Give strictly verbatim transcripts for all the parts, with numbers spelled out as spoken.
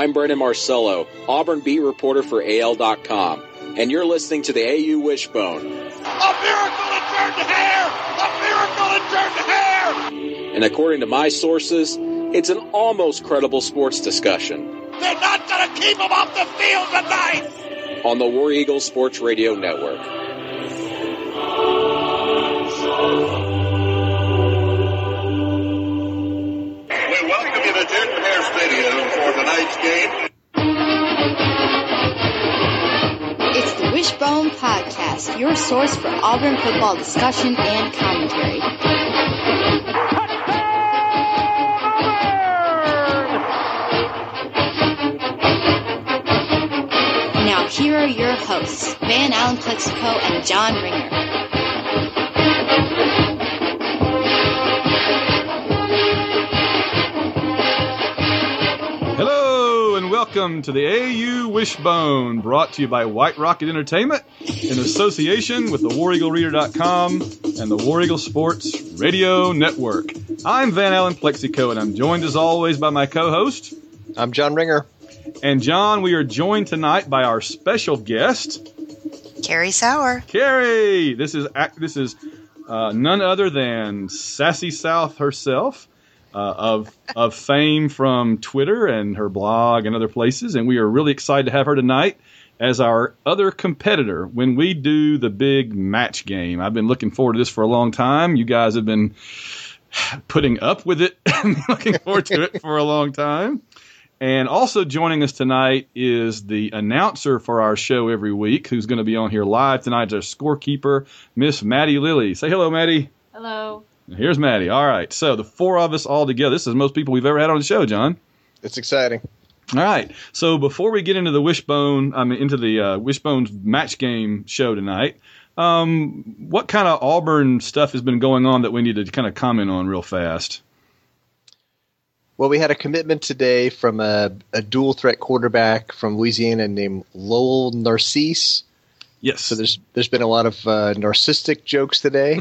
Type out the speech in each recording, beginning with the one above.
I'm Brendan Marcello, Auburn beat reporter for A L dot com, and you're listening to the A U Wishbone. A miracle in turned hair! A miracle in turned hair! And according to my sources, it's an almost credible sports discussion. They're not going to keep him off the field tonight! On the War Eagle Sports Radio Network. We welcome you to Jordan Hare Stadium for tonight's game. It's the Wishbone Podcast, your source for Auburn football discussion and commentary. Now here are your hosts, Van Allen Plexico and John Ringer. Hello and welcome to the A U Wishbone, brought to you by White Rocket Entertainment in association with the War Eagle Reader dot com and the War Eagle Sports Radio Network. I'm Van Allen Plexico, and I'm joined as always by my co-host. I'm John Ringer. And John, we are joined tonight by our special guest, Carrie Sauer. Carrie, this is this is uh, none other than Sassy South herself. Uh, of of fame from Twitter and her blog and other places, and we are really excited to have her tonight as our other competitor when we do the big match game. I've been looking forward to this for a long time. You guys have been putting up with it, looking forward to it for a long time. And also joining us tonight is the announcer for our show every week, who's going to be on here live tonight, our scorekeeper, Miss Maddie Lilly. Say hello, Maddie. Hello. Here's Maddie. All right. So the four of us all together. This is the most people we've ever had on the show, John. It's exciting. All right. So before we get into the Wishbone, I mean, into the uh, Wishbone's match game show tonight, um, what kind of Auburn stuff has been going on that we need to kind of comment on real fast? Well, we had a commitment today from a, a dual threat quarterback from Louisiana named Lowell Narcisse. Yes. So there's there's been a lot of uh, narcissistic jokes today.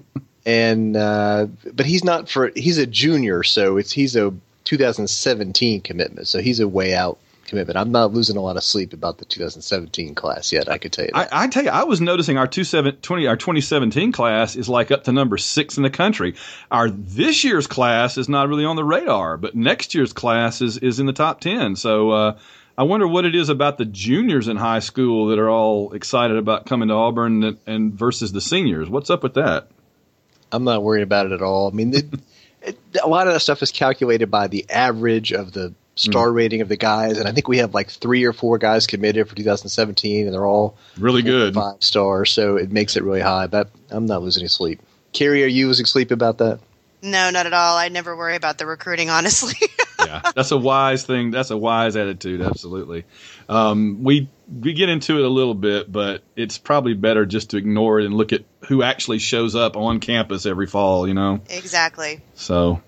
And uh, but he's not for he's a junior, so it's he's a two thousand seventeen commitment, so he's a way out commitment. I'm not losing a lot of sleep about the two thousand seventeen class yet. I could tell you that. I, I tell you, I was noticing our two seven, twenty, our twenty seventeen class is like up to number six in the country. Our this year's class is not really on the radar, but next year's class is is in the top ten. So uh, I wonder what it is about the juniors in high school that are all excited about coming to Auburn and, and versus the seniors. What's up with that? I'm not worried about it at all. I mean, it, it, a lot of that stuff is calculated by the average of the star mm. rating of the guys, and I think we have like three or four guys committed for two thousand seventeen, and they're all really good, five stars. So it makes it really high. But I'm not losing any sleep. Carrie, are you losing sleep about that? No, not at all. I never worry about the recruiting, honestly. Yeah, that's a wise thing. That's a wise attitude. Absolutely. Um, we we get into it a little bit, but it's probably better just to ignore it and look at who actually shows up on campus every fall, you know? Exactly. So,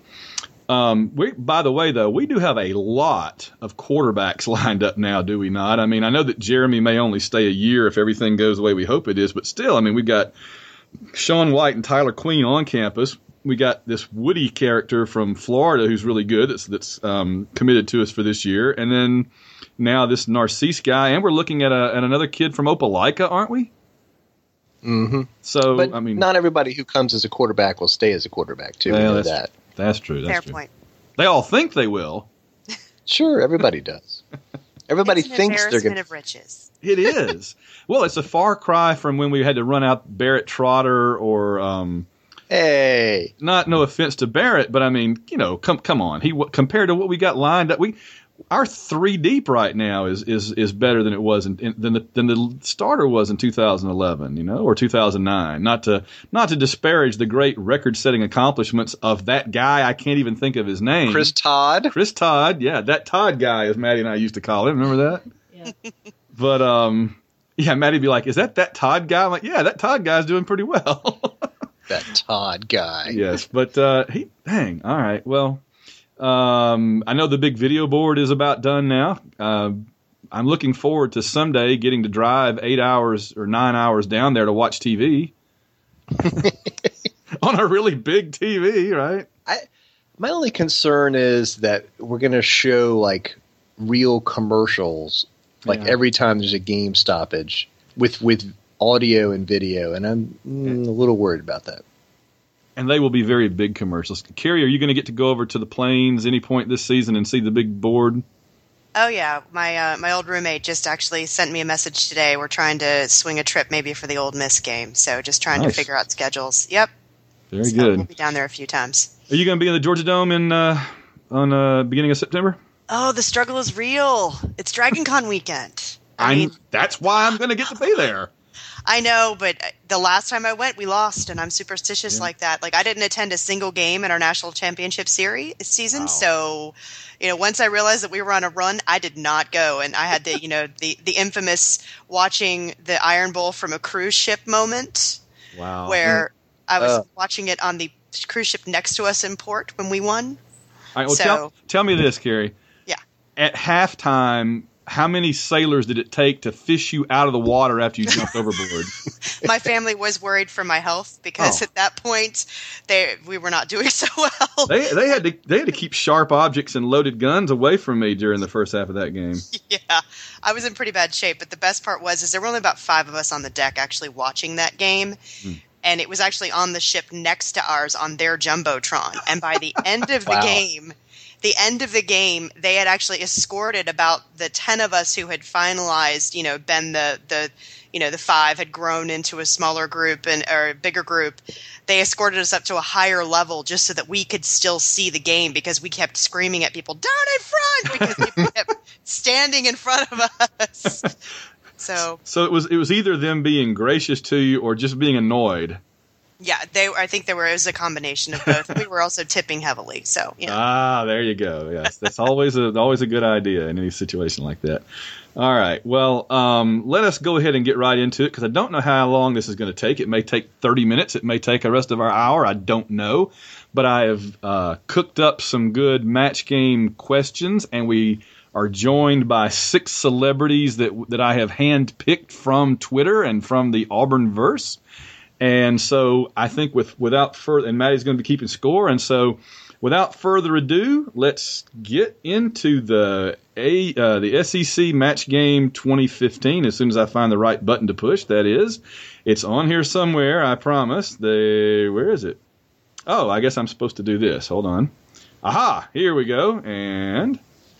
um, we, by the way, though, we do have a lot of quarterbacks lined up now, do we not? I mean, I know that Jeremy may only stay a year if everything goes the way we hope it is, but still, I mean, we've got Sean White and Tyler Queen on campus. We got this Woody character from Florida who's really good that's that's um, committed to us for this year. And then now this Narcisse guy. And we're looking at, a, at another kid from Opelika, aren't we? Mm-hmm. So, but I mean, not everybody who comes as a quarterback will stay as a quarterback, too. Yeah, we know that's, that. That's true. That's Fair true. point. They all think they will. Sure, everybody does. Everybody it's an thinks they're going to. of riches. It is. Well, it's a far cry from when we had to run out Barrett Trotter or um, – Hey, not no offense to Barrett, but I mean, you know, come come on. He compared to what we got lined up, we our three deep right now is is is better than it was in, in, than the than the starter was in two thousand eleven, you know, or two thousand nine. Not to not to disparage the great record-setting accomplishments of that guy. I can't even think of his name. Chris Todd. Chris Todd, yeah, that Todd guy, as Maddie and I used to call him. Remember that? Yeah. But um, yeah, Maddie'd be like, "Is that that Todd guy?" I'm like, "Yeah, that Todd guy's doing pretty well." That Todd guy. Yes, but uh, he, dang, all right. Well, um, I know the big video board is about done now. Uh, I'm looking forward to someday getting to drive eight hours or nine hours down there to watch T V on a really big T V, right? I, my only concern is that we're going to show like real commercials, like Yeah. every time there's a game stoppage with with audio and video, and I'm mm, a little worried about that. And they will be very big commercials. Carrie, are you going to get to go over to the Plains any point this season and see the big board? Oh yeah, my uh, my old roommate just actually sent me a message today. We're trying to swing a trip maybe for the Ole Miss game, so just trying Nice. to figure out schedules. Yep. Very So good. We'll be down there a few times. Are you going to be in the Georgia Dome in uh, on uh, beginning of September? Oh, the struggle is real. It's Dragon Con weekend. I I'm. mean, That's why I'm going to get to be there. I know, but the last time I went, we lost, and I'm superstitious Yeah. like that. Like, I didn't attend a single game in our national championship series season, Wow. so, you know, once I realized that we were on a run, I did not go, and I had the, you know, the, the infamous watching the Iron Bowl from a cruise ship moment, Wow. where I was Uh. watching it on the cruise ship next to us in port when we won. All right, well, so- tell, tell me this, Carrie. Yeah. At halftime, how many sailors did it take to fish you out of the water after you jumped overboard? My family was worried for my health because Oh. at that point, they we were not doing so well. They they had to they had to keep sharp objects and loaded guns away from me during the first half of that game. Yeah, I was in pretty bad shape, but the best part was is there were only about five of us on the deck actually watching that game, Hmm. and it was actually on the ship next to ours on their jumbotron. And by the end of the Wow. game, the end of the game, they had actually escorted about the ten of us who had finalized, you know, been the the you know the five had grown into a smaller group and or a bigger group. They escorted us up to a higher level just so that we could still see the game because we kept screaming at people down in front because people kept standing in front of us. So So it was it was either them being gracious to you or just being annoyed. yeah, they I think there were it was a combination of both. We were also tipping heavily, so you know. Ah, there you go. Yes, that's always a always a good idea in any situation like that. All right. Well, um, let us go ahead and get right into it because I don't know how long this is going to take. It may take thirty minutes. It may take the rest of our hour. I don't know. But I have uh, cooked up some good match game questions, and we are joined by six celebrities that that I have handpicked from Twitter and from the Auburnverse. And so I think with without further, and Maddie's going to be keeping score. And so without further ado, let's get into the a uh, the S E C Match Game twenty fifteen. As soon as I find the right button to push, that is, it's on here somewhere. I promise. The where is it? Oh, I guess I'm supposed to do this. Hold on. Aha! Here we go. And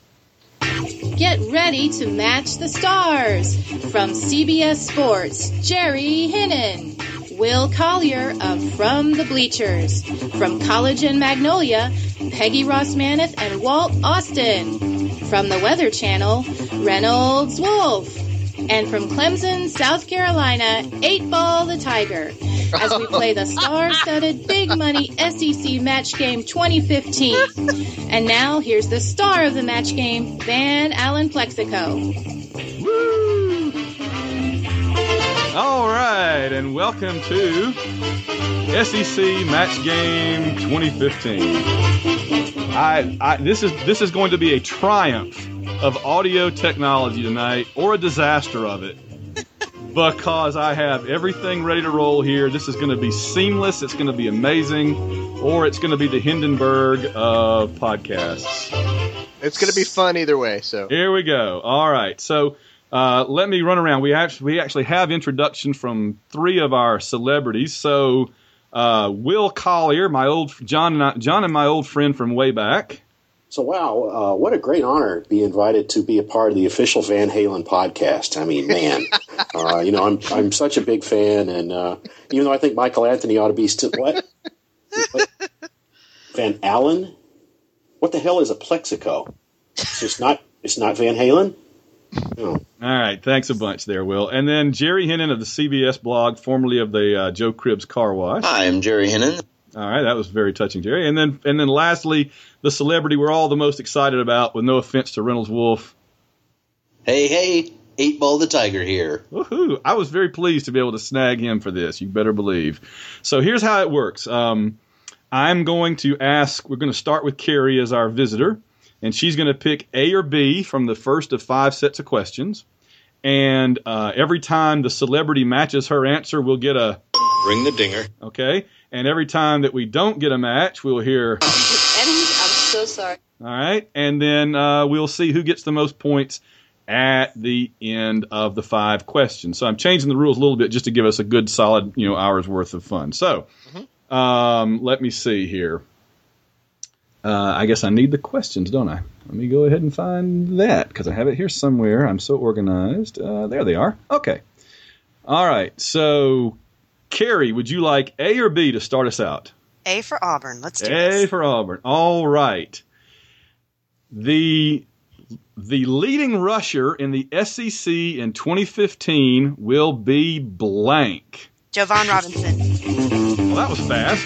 Get ready to match the stars. From C B S Sports, Jerry Hinnon. Will Collier of From the Bleachers. From College and Magnolia, Peggy Ross Maneth and Walt Austin. From the Weather Channel, Reynolds Wolf. And from Clemson, South Carolina, Eight Ball the Tiger. As we play the star-studded Big Money S E C Match Game twenty fifteen. And now, here's the star of the match game, Van Allen Plexico. woo! All right, and welcome to S E C Match Game twenty fifteen. I, I this is this is going to be a triumph of audio technology tonight, or a disaster of it, because I have everything ready to roll here. This is going to be seamless. It's going to be amazing, or it's going to be the Hindenburg of podcasts. It's going to be fun either way. So Here we go. All right. So uh, let me run around. We actually we actually have introduction from three of our celebrities. So uh, Will Collier, my old John, and I, John and my old friend from way back. So, wow, uh, what a great honor to be invited to be a part of the official Van Halen podcast. I mean, man, uh, you know, I'm I'm such a big fan, and uh, even though I think Michael Anthony ought to be still what? what? Van Allen? What the hell is a Plexico? It's just not. It's not Van Halen. No. All right. Thanks a bunch there, Will. And then Jerry Hinnon of the C B S blog, formerly of the uh, Joe Cribbs Car Wash. Hi, I'm Jerry Hinnon. All right, that was very touching, Jerry. And then, and then, lastly, the celebrity we're all the most excited about. With no offense to Reynolds Wolf. Hey, hey, Eight Ball the Tiger here. Woohoo! I was very pleased to be able to snag him for this. You better believe. So here's how it works. Um, I'm going to ask. We're going to start with Carrie as our visitor, and she's going to pick A or B from the first of five sets of questions. And uh, every time the celebrity matches her answer, we'll get a Ring the dinger. okay. And every time that we don't get a match, we'll hear. Enemies so sorry. All right, and then uh, we'll see who gets the most points at the end of the five questions. So I'm changing the rules a little bit just to give us a good, solid, you know, hour's worth of fun. So mm-hmm. um, let me see here. Uh, I guess I need the questions, don't I? Let me go ahead and find that because I have it here somewhere. I'm so organized. Uh, there they are. Okay. All right. So, Carrie, would you like A or B to start us out? A for Auburn. Let's do A this. A for Auburn. All right. The the leading rusher in the S E C in twenty fifteen will be blank. Jovan Robinson. Well, that was fast.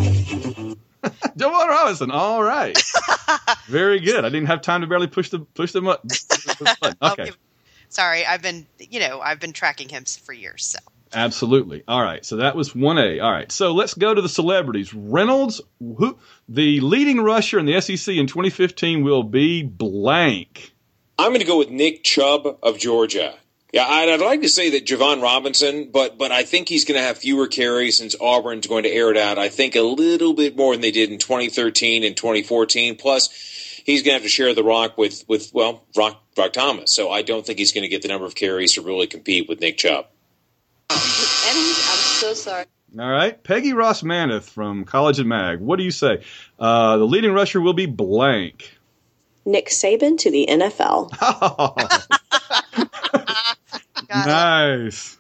Jovan Robinson. All right. Very good. I didn't have time to barely push the push the button. Okay. Sorry, I've been you know I've been tracking him for years. So. Absolutely. All right. So that was one A. All right. So let's go to the celebrities. Reynolds, who, the leading rusher in the S E C in twenty fifteen will be blank. I'm going to go with Nick Chubb of Georgia. Yeah, I'd, I'd like to say that Jovan Robinson, but but I think he's going to have fewer carries since Auburn's going to air it out. I think a little bit more than they did in twenty thirteen and twenty fourteen. Plus, he's going to have to share the rock with, with well, Rock, Rock Thomas. So I don't think he's going to get the number of carries to really compete with Nick Chubb. I'm so sorry. All right. Peggy Ross Maneth from College and Mag. What do you say? Uh, the leading rusher will be blank. Nick Saban to the N F L. Oh. Nice.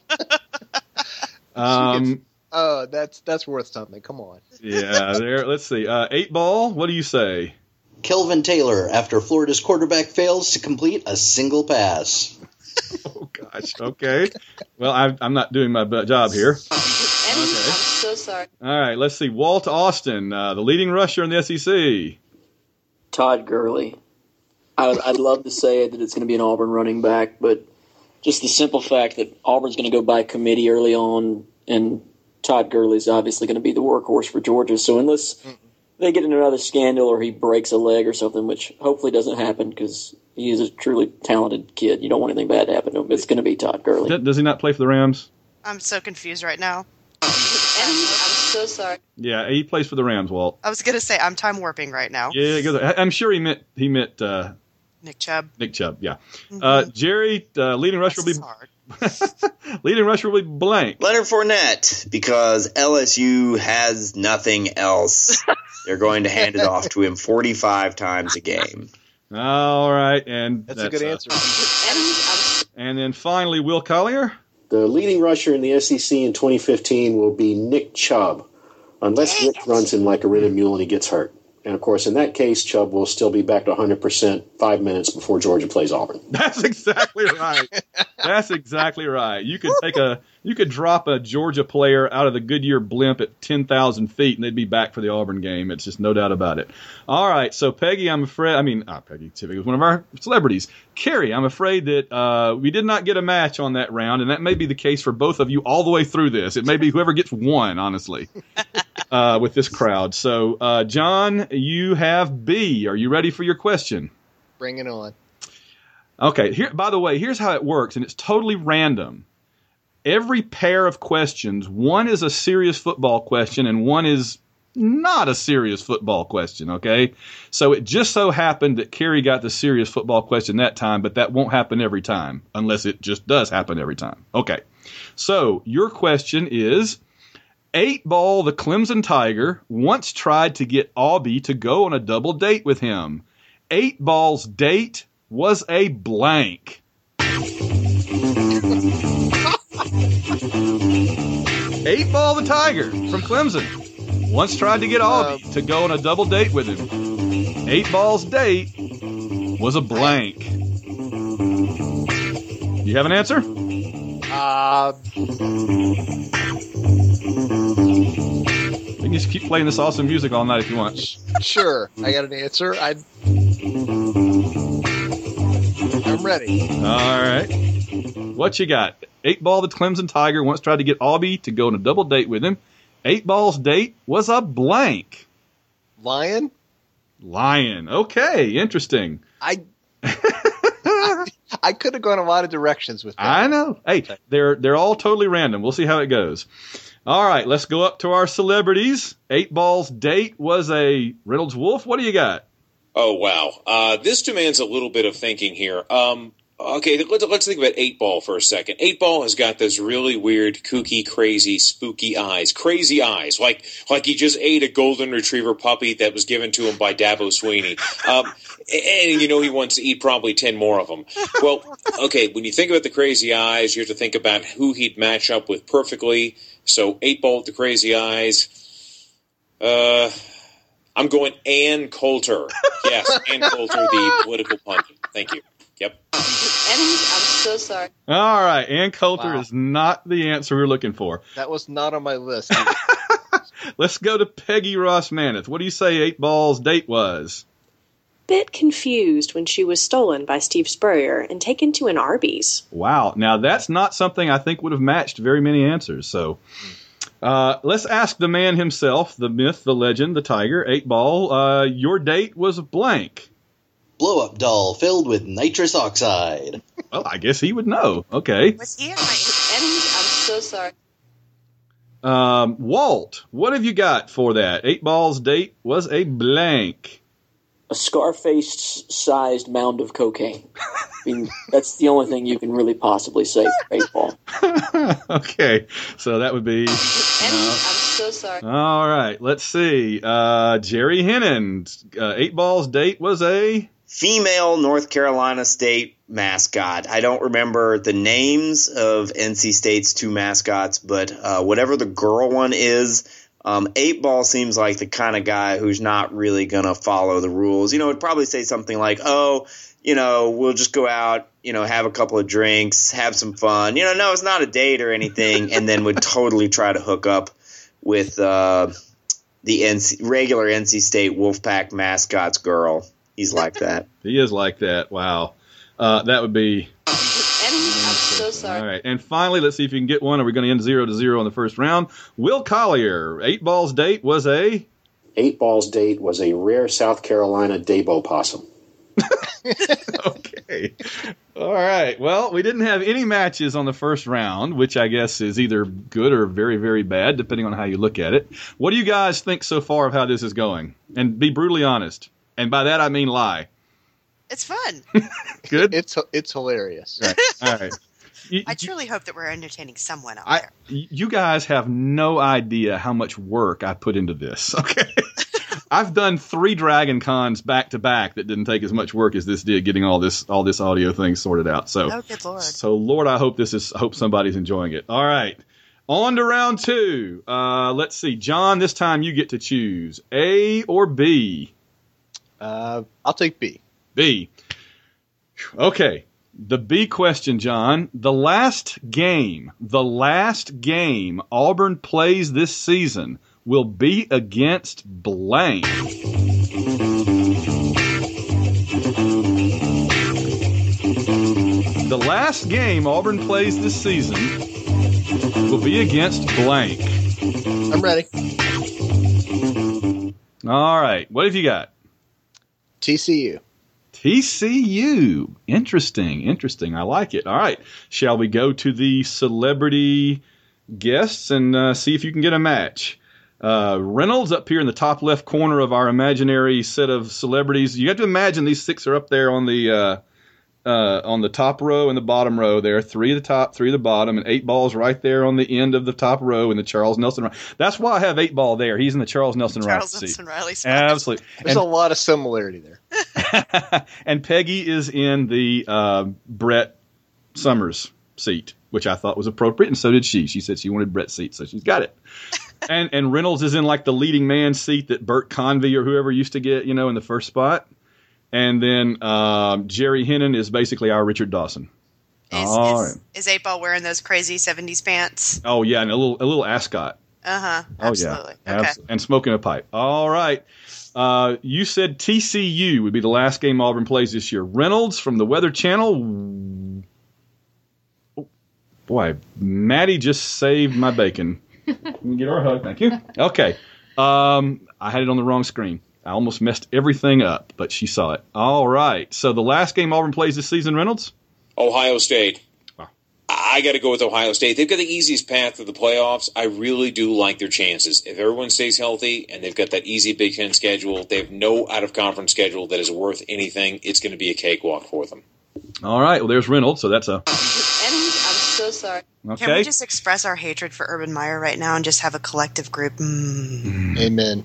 um, gets, oh, that's that's worth something. Come on. Yeah, there. Let's see. Uh, eight ball. What do you say? Kelvin Taylor, after Florida's quarterback fails to complete a single pass. Oh gosh. Okay. Well, I, I'm not doing my job here. Okay. I'm so sorry. All right. Let's see. Walt Austin, uh, the leading rusher in the S E C. Todd Gurley. I would, I'd love to say that it's going to be an Auburn running back, but just the simple fact that Auburn's going to go by committee early on, and Todd Gurley's obviously going to be the workhorse for Georgia. So unless mm-mm. they get in another scandal or he breaks a leg or something, which hopefully doesn't happen because he is a truly talented kid. You don't want anything bad to happen to him. It's going to be Todd Gurley. Does he not play for the Rams? I'm so confused right now. I'm so sorry. Yeah, he plays for the Rams, Walt. I was going to say I'm time warping right now. Yeah, I'm sure he meant he meant uh, Nick Chubb. Nick Chubb, yeah. Mm-hmm. Uh, Jerry, uh, leading rusher will be leading rusher will be blank. Leonard Fournette, because L S U has nothing else. They're going to hand it off to him forty-five times a game. All right, and that's, that's a good uh, answer. And then finally, Will Collier. The leading rusher in the S E C in twenty fifteen will be Nick Chubb, unless Rick runs him like a ridden mule and he gets hurt. And, of course, in that case, Chubb will still be back to one hundred percent five minutes before Georgia plays Auburn. That's exactly right. That's exactly right. You could take a you could drop a Georgia player out of the Goodyear blimp at ten thousand feet, and they'd be back for the Auburn game. It's just no doubt about it. All right, so Peggy, I'm afraid – I mean, not Peggy Tippett was one of our celebrities. Carrie, I'm afraid that uh, we did not get a match on that round, and that may be the case for both of you all the way through this. It may be whoever gets one, honestly, uh, with this crowd. So, uh, John, you have B. Are you ready for your question? Bring it on. Okay. Here, by the way, here's how it works, and it's totally random. Every pair of questions, one is a serious football question, and one is not a serious football question, okay? So it just so happened that Carrie got the serious football question that time, but that won't happen every time, unless it just does happen every time. Okay. So your question is, Eight Ball, the Clemson Tiger, once tried to get Aubie to go on a double date with him. Eight Ball's date was a blank. Eight Ball the Tiger from Clemson once tried to get Aubie uh, to go on a double date with him. Eight Ball's date was a blank. You have an answer? Uh, you can just keep playing this awesome music all night if you want. Sure, I got an answer. I, I'm ready. All right. What you got? Eight Ball, the Clemson Tiger, once tried to get Aubie to go on a double date with him. Eight Ball's date was a blank. Lion? Lion. Okay, interesting. I I, I could have gone a lot of directions with that. I know. Hey, they're they're all totally random. We'll see how it goes. All right, let's go up to our celebrities. Eight Ball's date was a Reynolds Wolf. What do you got? Oh, wow. Uh, this demands a little bit of thinking here. Um, okay, let's, let's think about Eight Ball for a second. Eight Ball has got this really weird, kooky, crazy, spooky eyes. Crazy eyes. Like like he just ate a golden retriever puppy that was given to him by Dabo Sweeney. Um, and, you know, he wants to eat probably ten more of them. Well, okay, when you think about the crazy eyes, you have to think about who he'd match up with perfectly. So Eight Ball with the crazy eyes. Uh... I'm going Ann Coulter. Yes, Ann Coulter, the political pundit. Thank you. Yep. I'm so sorry. All right, Ann Coulter Wow. is not the answer we're looking for. That was not on my list. Let's go to Peggy Ross Maneth. What do you say Eight Ball's date was? Bit confused when she was stolen by Steve Spurrier and taken to an Arby's. Wow. Now, that's not something I think would have matched very many answers. So uh, let's ask the man himself, the myth, the legend, the tiger, Eight Ball. Uh, your date was blank. Blow-up doll filled with nitrous oxide. Well, I guess he would know. Okay. Was he? I'm so sorry. Um, Walt, what have you got for that? Eight Ball's date was a blank. A Scarface-sized mound of cocaine. I mean, that's the only thing you can really possibly say for Eight Ball. Okay, so that would be. I'm so sorry. All right, let's see. Uh, Jerry Hennon, uh, Eight Ball's date was a female North Carolina State mascot. I don't remember the names of N C State's two mascots, but uh, whatever the girl one is, um, Eight Ball seems like the kind of guy who's not really going to follow the rules. You know, it'd probably say something like, oh, you know, we'll just go out, you know, have a couple of drinks, have some fun. You know, no, it's not a date or anything, and then would totally try to hook up with uh, the N C, regular N C State Wolfpack mascot's girl. He's like that. He is like that. Wow. Uh, that would be. I'm so sorry. All right. And finally, let's see if you can get one. Are we going to end zero to zero in the first round? Will Collier, Eight Ball's date was a. Eight Ball's date was a rare South Carolina Dabo possum. Okay. All right. Well, we didn't have any matches on the first round, which I guess is either good or very, very bad, depending on how you look at it. What do you guys think so far of how this is going? And be brutally honest. And by that, I mean lie. It's fun. Good? It's it's hilarious. Right. All right. You, I truly hope that we're entertaining someone out I, there. you guys have no idea how much work I put into this, okay? I've done three Dragon Cons back to back that didn't take as much work as this did, getting all this all this audio thing sorted out. So, Oh, good Lord. so Lord, I hope this is. I hope somebody's enjoying it. All right, on to round two. Uh, let's see, John. This time you get to choose A or B. Uh, I'll take B. B. Okay. The B question, John. The last game, the last game Auburn plays this season will be against blank. The last game Auburn plays this season will be against blank. I'm ready. All right. What have you got? T C U. T C U. Interesting. Interesting. I like it. All right. Shall we go to the celebrity guests and uh, see if you can get a match? Uh, Reynolds up here in the top left corner of our imaginary set of celebrities. You have to imagine these six are up there on the uh, uh, on the top row and the bottom row there. Three at the top, three at the bottom, and Eight Ball's right there on the end of the top row in the Charles Nelson Riley. That's why I have Eight Ball there. He's in the Charles Nelson Riley Charles seat. Nelson Riley spot. Absolutely. There's And- a lot of similarity there. and Peggy is in the uh, Brett Summers seat, which I thought was appropriate, and so did she. She said she wanted Brett's seat, so she's got it. and and Reynolds is in like the leading man seat that Bert Convey or whoever used to get, you know, in the first spot. And then um, Jerry Hennon is basically our Richard Dawson. Is, All is, right. is Eight Ball wearing those crazy seventies pants? Oh yeah, and a little a little ascot. Uh huh. Oh Absolutely. yeah, Okay. Abs- and smoking a pipe. All right. Uh, you said T C U would be the last game Auburn plays this year. Reynolds from the Weather Channel. Oh, boy, Maddie just saved my bacon. Let me get her a hug. Thank you. Okay. Um, I had it on the wrong screen. I almost messed everything up, but she saw it. All right. So the last game Auburn plays this season, Reynolds? Ohio State. Wow. I got to go with Ohio State. They've got the easiest path to the playoffs. I really do like their chances. If everyone stays healthy and they've got that easy Big Ten schedule, they have no out-of-conference schedule that is worth anything, it's going to be a cakewalk for them. All right. Well, there's Reynolds, so that's a... And I'm so sorry. Okay. Can we just express our hatred for Urban Meyer right now and just have a collective group? Mm. Amen.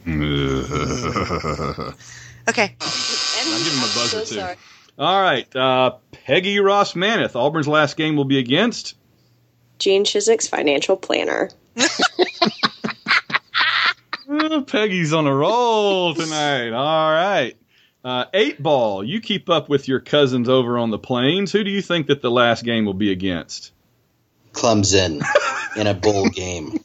Okay. I'll give him a buzzer, so too. sorry. All right. Uh, Peggy Ross Maneth. Auburn's last game will be against... Gene Chiswick's financial planner. Oh, Peggy's on a roll tonight. All right. Uh, eight Ball, you keep up with your cousins over on the Plains. Who do you think that the last game will be against? Clemson in a bowl game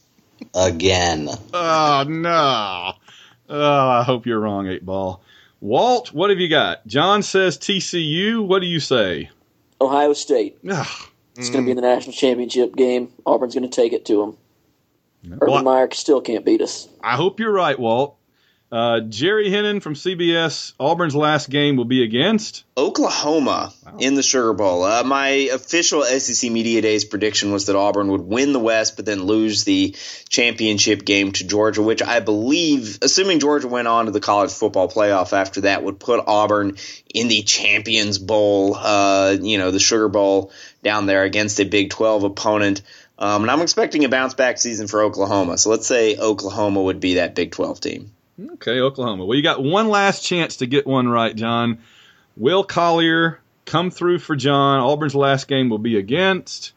again. Oh, no. Oh, I hope you're wrong, eight Ball. Walt, what have you got? John says T C U. What do you say? Ohio State. Ugh. It's going to be in the national championship game. Auburn's going to take it to them. Urban Well, Meyer still can't beat us. I hope you're right, Walt. Uh, Jerry Hennon from C B S. Auburn's last game will be against Oklahoma Wow. in the Sugar Bowl. Uh, my official S E C Media Days prediction was that Auburn would win the West, but then lose the championship game to Georgia, which I believe, assuming Georgia went on to the college football playoff after that, would put Auburn in the Champions Bowl, uh, you know, the Sugar Bowl down there against a Big twelve opponent. Um, and I'm expecting a bounce-back season for Oklahoma. So let's say Oklahoma would be that Big twelve team. Okay, Oklahoma. Well, you got one last chance to get one right, John. Will Collier come through for John. Auburn's last game will be against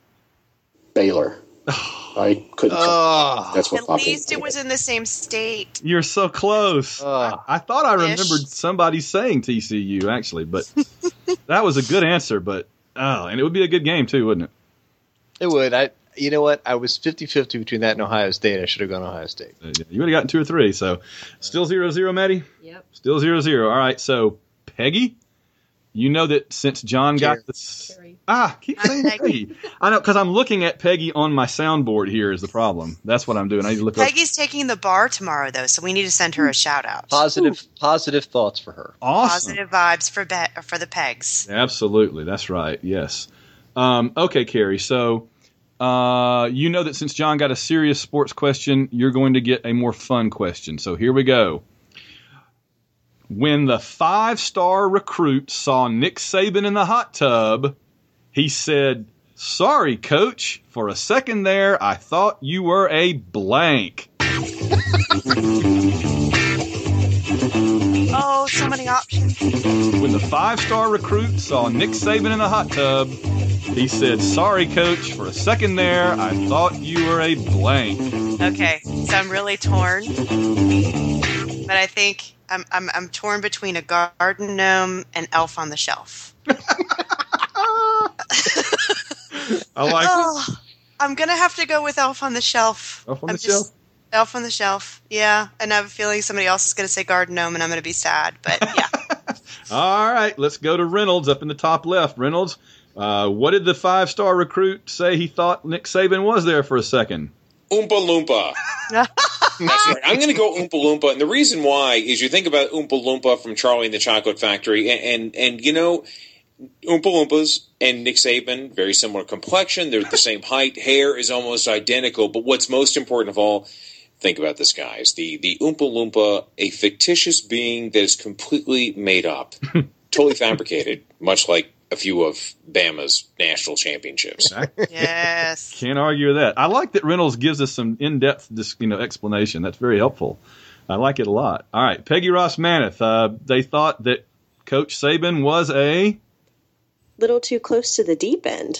Baylor. I couldn't. Oh. That's what At popped least in. it was in the same state. You're so close. Oh. I thought I Ish. remembered somebody saying T C U, actually, but that was a good answer. But oh, and it would be a good game, too, wouldn't it? It would. I. You know what? I was fifty-fifty between that and Ohio State. I should have gone Ohio State. Uh, You would have gotten two or three. So still zero zero, Maddie? Yep. Still zero zero. All right, so Peggy, you know that since John got this. Jerry. Ah, keep saying Peggy. Peggy. I know, because I'm looking at Peggy on my soundboard here is the problem. That's what I'm doing. I need to look up. Peggy's taking the bar tomorrow, though, so we need to send her a shout-out. Positive, positive thoughts for her. Awesome. Positive vibes for be- for the Pegs. Absolutely. That's right. Yes. Um, okay, Carrie. So uh, you know that since John got a serious sports question, you're going to get a more fun question. So here we go. When the five-star recruit saw Nick Saban in the hot tub, he said, "Sorry, coach. For a second there, I thought you were a blank." Oh, so many options. When the five-star recruit saw Nick Saban in the hot tub, he said, "Sorry, coach. For a second there, I thought you were a blank." Okay, so I'm really torn, but I think I'm I'm I'm torn between a garden gnome and Elf on the Shelf. I like Oh, I'm gonna have to go with Elf on the Shelf. Elf on I'm the Shelf? Elf on the Shelf. Yeah, and I have a feeling somebody else is gonna say garden gnome, and I'm gonna be sad. But yeah, All right, let's go to Reynolds up in the top left. Reynolds, uh, what did the five-star recruit say he thought Nick Saban was there for a second? Oompa Loompa. That's right. I'm going to go Oompa Loompa, and the reason why is you think about Oompa Loompa from Charlie and the Chocolate Factory, and and, and you know, Oompa Loompas and Nick Saban, very similar complexion. They're the same height. Hair is almost identical. But what's most important of all, think about this, guys. The the Oompa Loompa, a fictitious being that is completely made up, totally fabricated, much like a few of Bama's national championships. yes. Can't argue with that. I like that Reynolds gives us some in-depth, dis- you know, explanation. That's very helpful. I like it a lot. All right, Peggy Ross Maneth. Uh, they thought that Coach Saban was a Little too close to the deep end.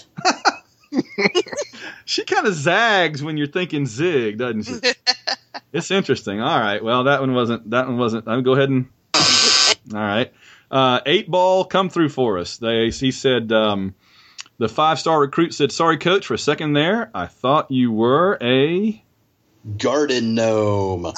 She kind of zags when you're thinking zig, doesn't she? It's interesting. All right. Well, that one wasn't. That one wasn't. I'll go ahead and. All right. Uh, eight ball, come through for us. They. He said. Um, the five-star recruit said, "Sorry, coach, for a second there, I thought you were a garden gnome."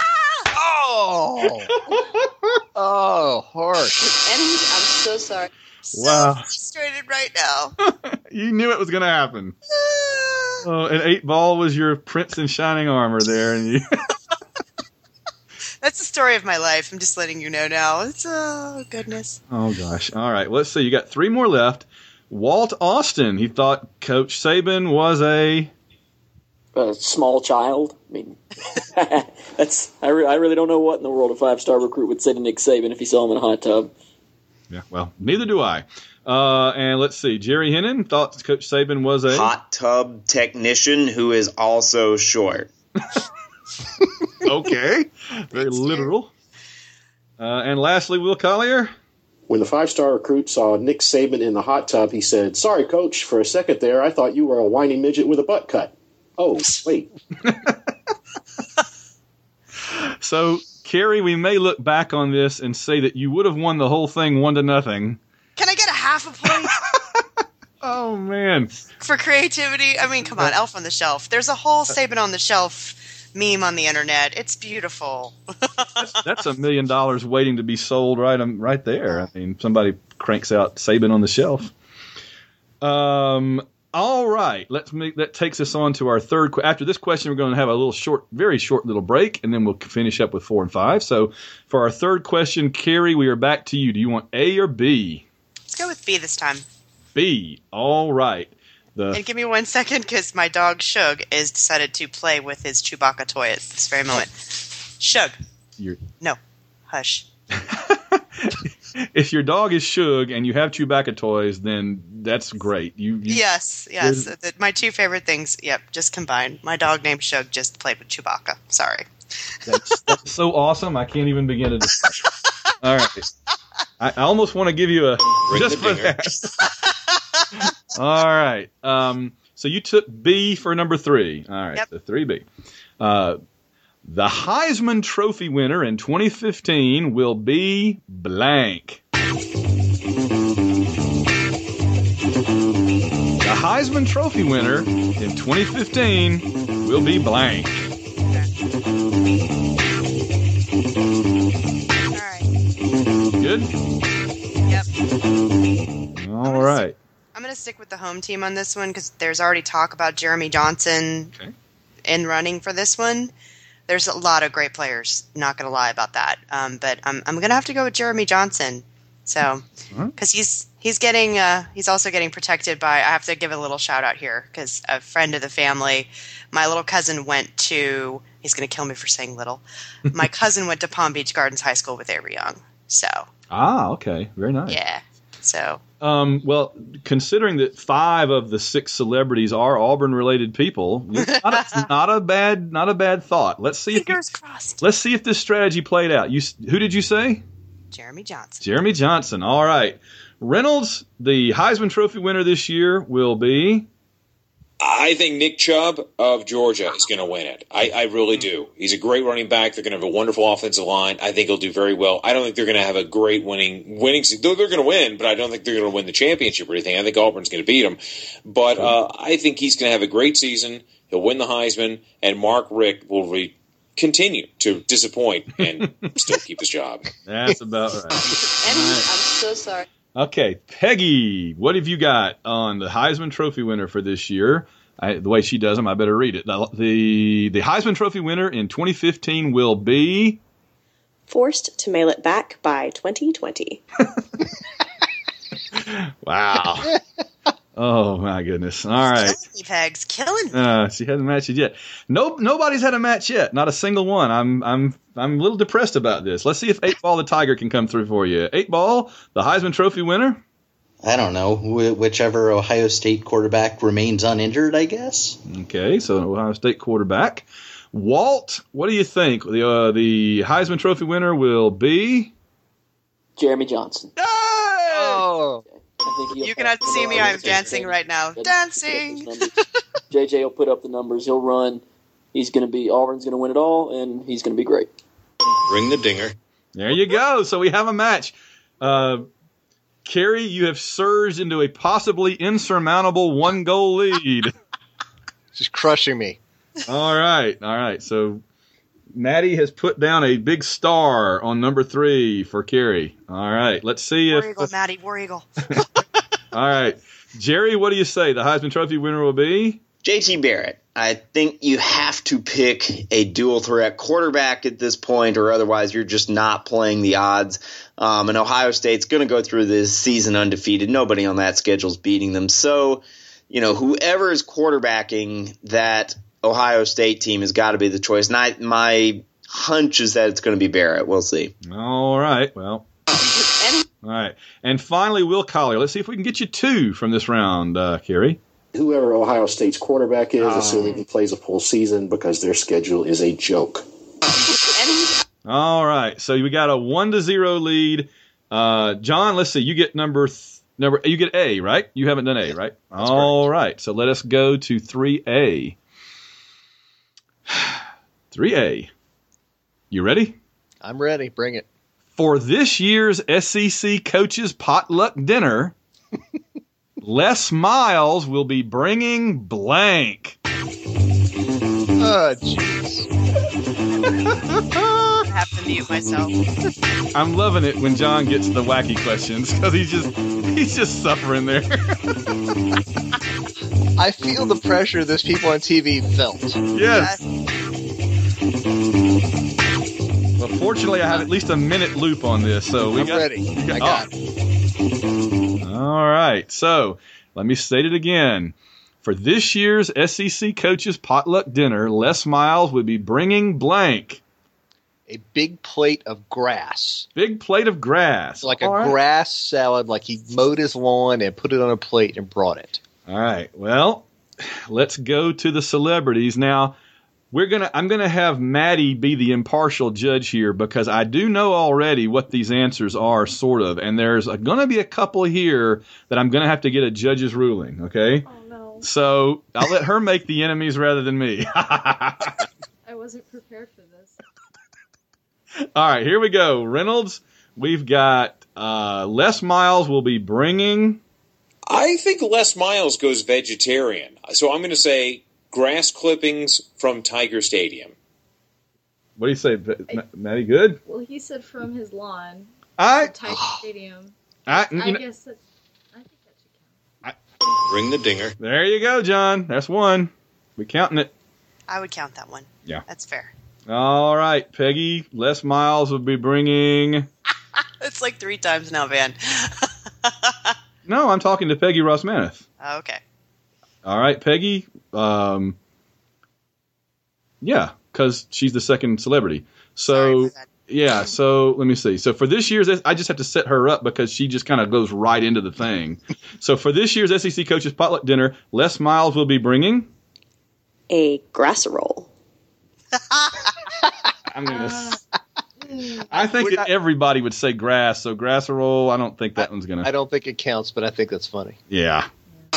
Oh, oh, harsh. And I'm so sorry. Wow. So frustrated right now. You knew it was going to happen. Oh, and eight ball was your prince in shining armor there, and you. That's the story of my life. I'm just letting you know now. It's oh goodness. Oh gosh. All right. Well, let's see. You got three more left. Walt Austin, he thought Coach Saban was a... A small child. I mean, that's I, re- I really don't know what in the world a five-star recruit would say to Nick Saban if he saw him in a hot tub. Yeah, well, neither do I. Uh, and let's see, Jerry Hennon thought Coach Saban was a... hot tub technician who is also short. Okay, very literal. Uh, and lastly, Will Collier. When the five-star recruit saw Nick Saban in the hot tub, he said, "Sorry, Coach, for a second there, I thought you were a whiny midget with a butt cut." Oh, wait. So, Carrie, we may look back on this and say that you would have won the whole thing one to nothing. Can I get a half a point? Oh, man. For creativity? I mean, come on, Elf on the Shelf. There's a whole Saban on the Shelf meme on the internet. It's beautiful. that's, that's a million dollars waiting to be sold right um, right there. I mean, somebody cranks out Saban on the Shelf. Um. All right. Let's make that takes us on to our third. After this question, we're going to have a little short, very short little break, and then we'll finish up with four and five. So, for our third question, Carrie, we are back to you. Do you want A or B? Let's go with B this time. B. All right. The And give me one second, because my dog Shug has decided to play with his Chewbacca toy at this very moment. Shug. You're... No. Hush. If your dog is Shug and you have Chewbacca toys, then that's great. You, you Yes, yes. The, my two favorite things, yep, just combined. My dog named Shug just played with Chewbacca. Sorry. That's, that's so awesome. I can't even begin to describe. All right. I, I almost want to give you a Ring just the for that. All right. Um, so you took B for number three. All right. Yep. So three B. Uh, the Heisman Trophy winner in twenty fifteen will be blank. The Heisman Trophy winner in twenty fifteen will be blank. All right. Good? Yep. All right. I'm going to stick with the home team on this one because there's already talk about Jeremy Johnson Okay. in running for this one. There's a lot of great players, not going to lie about that. Um, but I'm I'm going to have to go with Jeremy Johnson. So, because he's he's getting uh, he's also getting protected by. I have to give a little shout out here because a friend of the family, my little cousin went to. He's going to kill me for saying little. My cousin went to Palm Beach Gardens High School with Avery Young. So. Ah, okay, very nice. Yeah. So. Um, well, considering that five of the six celebrities are Auburn-related people, it's not a, it's not a bad, not a bad thought. Let's see Fingers if crossed. let's see if this strategy played out. You, who did you say? Jeremy Johnson. Jeremy Johnson. All right, Reynolds, the Heisman Trophy winner this year will be. I think Nick Chubb of Georgia is going to win it. I, I really do. He's a great running back. They're going to have a wonderful offensive line. I think he'll do very well. I don't think they're going to have a great winning winning. They're, they're going to win, but I don't think they're going to win the championship or anything. I think Auburn's going to beat them. But uh, I think he's going to have a great season. He'll win the Heisman, and Mark Richt will re- continue to disappoint and still keep his job. That's about right. I'm so sorry. Okay, Peggy, what have you got on the Heisman Trophy winner for this year? I, the way she does them, I better read it. The, the the Heisman Trophy winner in twenty fifteen will be... Forced to mail it back by twenty twenty. Wow. Oh, my goodness. All right. Killing me, Pegs. Killing me. Uh, she hasn't matched it yet. Nope, nobody's had a match yet. Not a single one. I'm I'm I'm a little depressed about this. Let's see if Eight Ball the Tiger can come through for you. Eight Ball, the Heisman Trophy winner. I don't know. Wh- whichever Ohio State quarterback remains uninjured, I guess. Okay, so an Ohio State quarterback. Walt, what do you think? The uh, the Heisman Trophy winner will be Jeremy Johnson. Oh. I think he'll You cannot put see up me. the I'm numbers. dancing right now. Dancing. J J will put up the numbers. He'll run. He's going to be Auburn's going to win it all, and he's going to be great. Ring the dinger. There you go. So we have a match. Uh, Carrie, you have surged into a possibly insurmountable one-goal lead. Just crushing me. All right. All right. So Maddie has put down a big star on number three for Carrie. All right. Let's see War if... Eagle, Maddie. War Eagle. All right. Jerry, what do you say? The Heisman Trophy winner will be? J T Barrett. I think you have to pick a dual threat quarterback at this point, or otherwise you're just not playing the odds. Um, and Ohio State's going to go through this season undefeated. Nobody on that schedule is beating them. So, you know, whoever is quarterbacking that Ohio State team has got to be the choice. And I, my hunch is that it's going to be Barrett. We'll see. All right. Well. All right. And finally, Will Collier. Let's see if we can get you two from this round, uh, Kerry. Whoever Ohio State's quarterback is, Oh. assuming he plays a full season, because their schedule is a joke. All right. So we got a one to zero lead. Uh, John, let's see. You get number th- number. You get A, right? You haven't done A, right? That's All correct. right. So let us go to three A. three A. You ready? I'm ready. Bring it. For this year's S E C Coaches Potluck Dinner, Les Miles will be bringing blank. Oh, jeez. I have to mute myself. I'm loving it when John gets the wacky questions because he's just he's just suffering there. I feel the pressure those people on T V felt. Yes. Well, fortunately, I have at least a minute loop on this, so we I'm got. ready. I got it. All right. So let me state it again. For this year's S E C Coaches Potluck Dinner, Les Miles would be bringing blank. A big plate of grass. Big plate of grass. Like All a right. grass salad, like he mowed his lawn and put it on a plate and brought it. All right. Well, let's go to the celebrities now. We're gonna. I'm gonna have Maddie be the impartial judge here because I do know already what these answers are, sort of, and there's a, gonna be a couple here that I'm gonna have to get a judge's ruling. Okay. Oh no, So I'll let her make the enemies rather than me. I wasn't prepared for this. All right, here we go. Reynolds, we've got uh, Les Miles will be bringing. I think Les Miles goes vegetarian. So I'm going to say grass clippings from Tiger Stadium. What do you say, Ma- Maddie? Good. Well, he said from his lawn. I, Tiger Stadium. I, I you know, guess that. I think that should count. Bring the dinger. there you go, John. That's one. We counting it. I would count that one. Yeah. That's fair. All right, Peggy. Les Miles will be bringing. It's like three times now, Van. No, I'm talking to Peggy Rossmaneth. Okay. All right, Peggy. Um, yeah, because she's the second celebrity. So, yeah, so let me see. So for this year's, I just have to set her up because she just kind of goes right into the thing. So for this year's S E C Coaches Potluck Dinner, Les Miles will be bringing. A grasserole. I'm gonna. I think that everybody would say grass, so grasserole. I don't think that one's gonna. I don't think it counts, but I think that's funny. Yeah.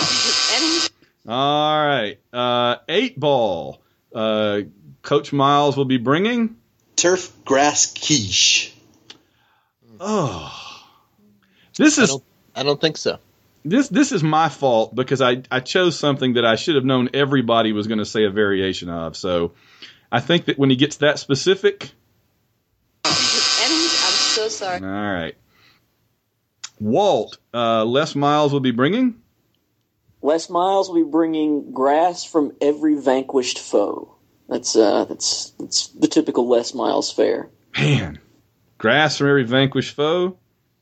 All right. Uh, eight ball. Uh, Coach Miles will be bringing turf grass quiche. Oh, this I is. don't, I don't think so. This this is my fault because I, I chose something that I should have known everybody was going to say a variation of. So I think that when he gets that specific. I'm so sorry. All right. Walt, uh, Les Miles will be bringing. Les Miles will be bringing grass from every vanquished foe. That's uh, that's that's the typical Les Miles fare. Man, grass from every vanquished foe.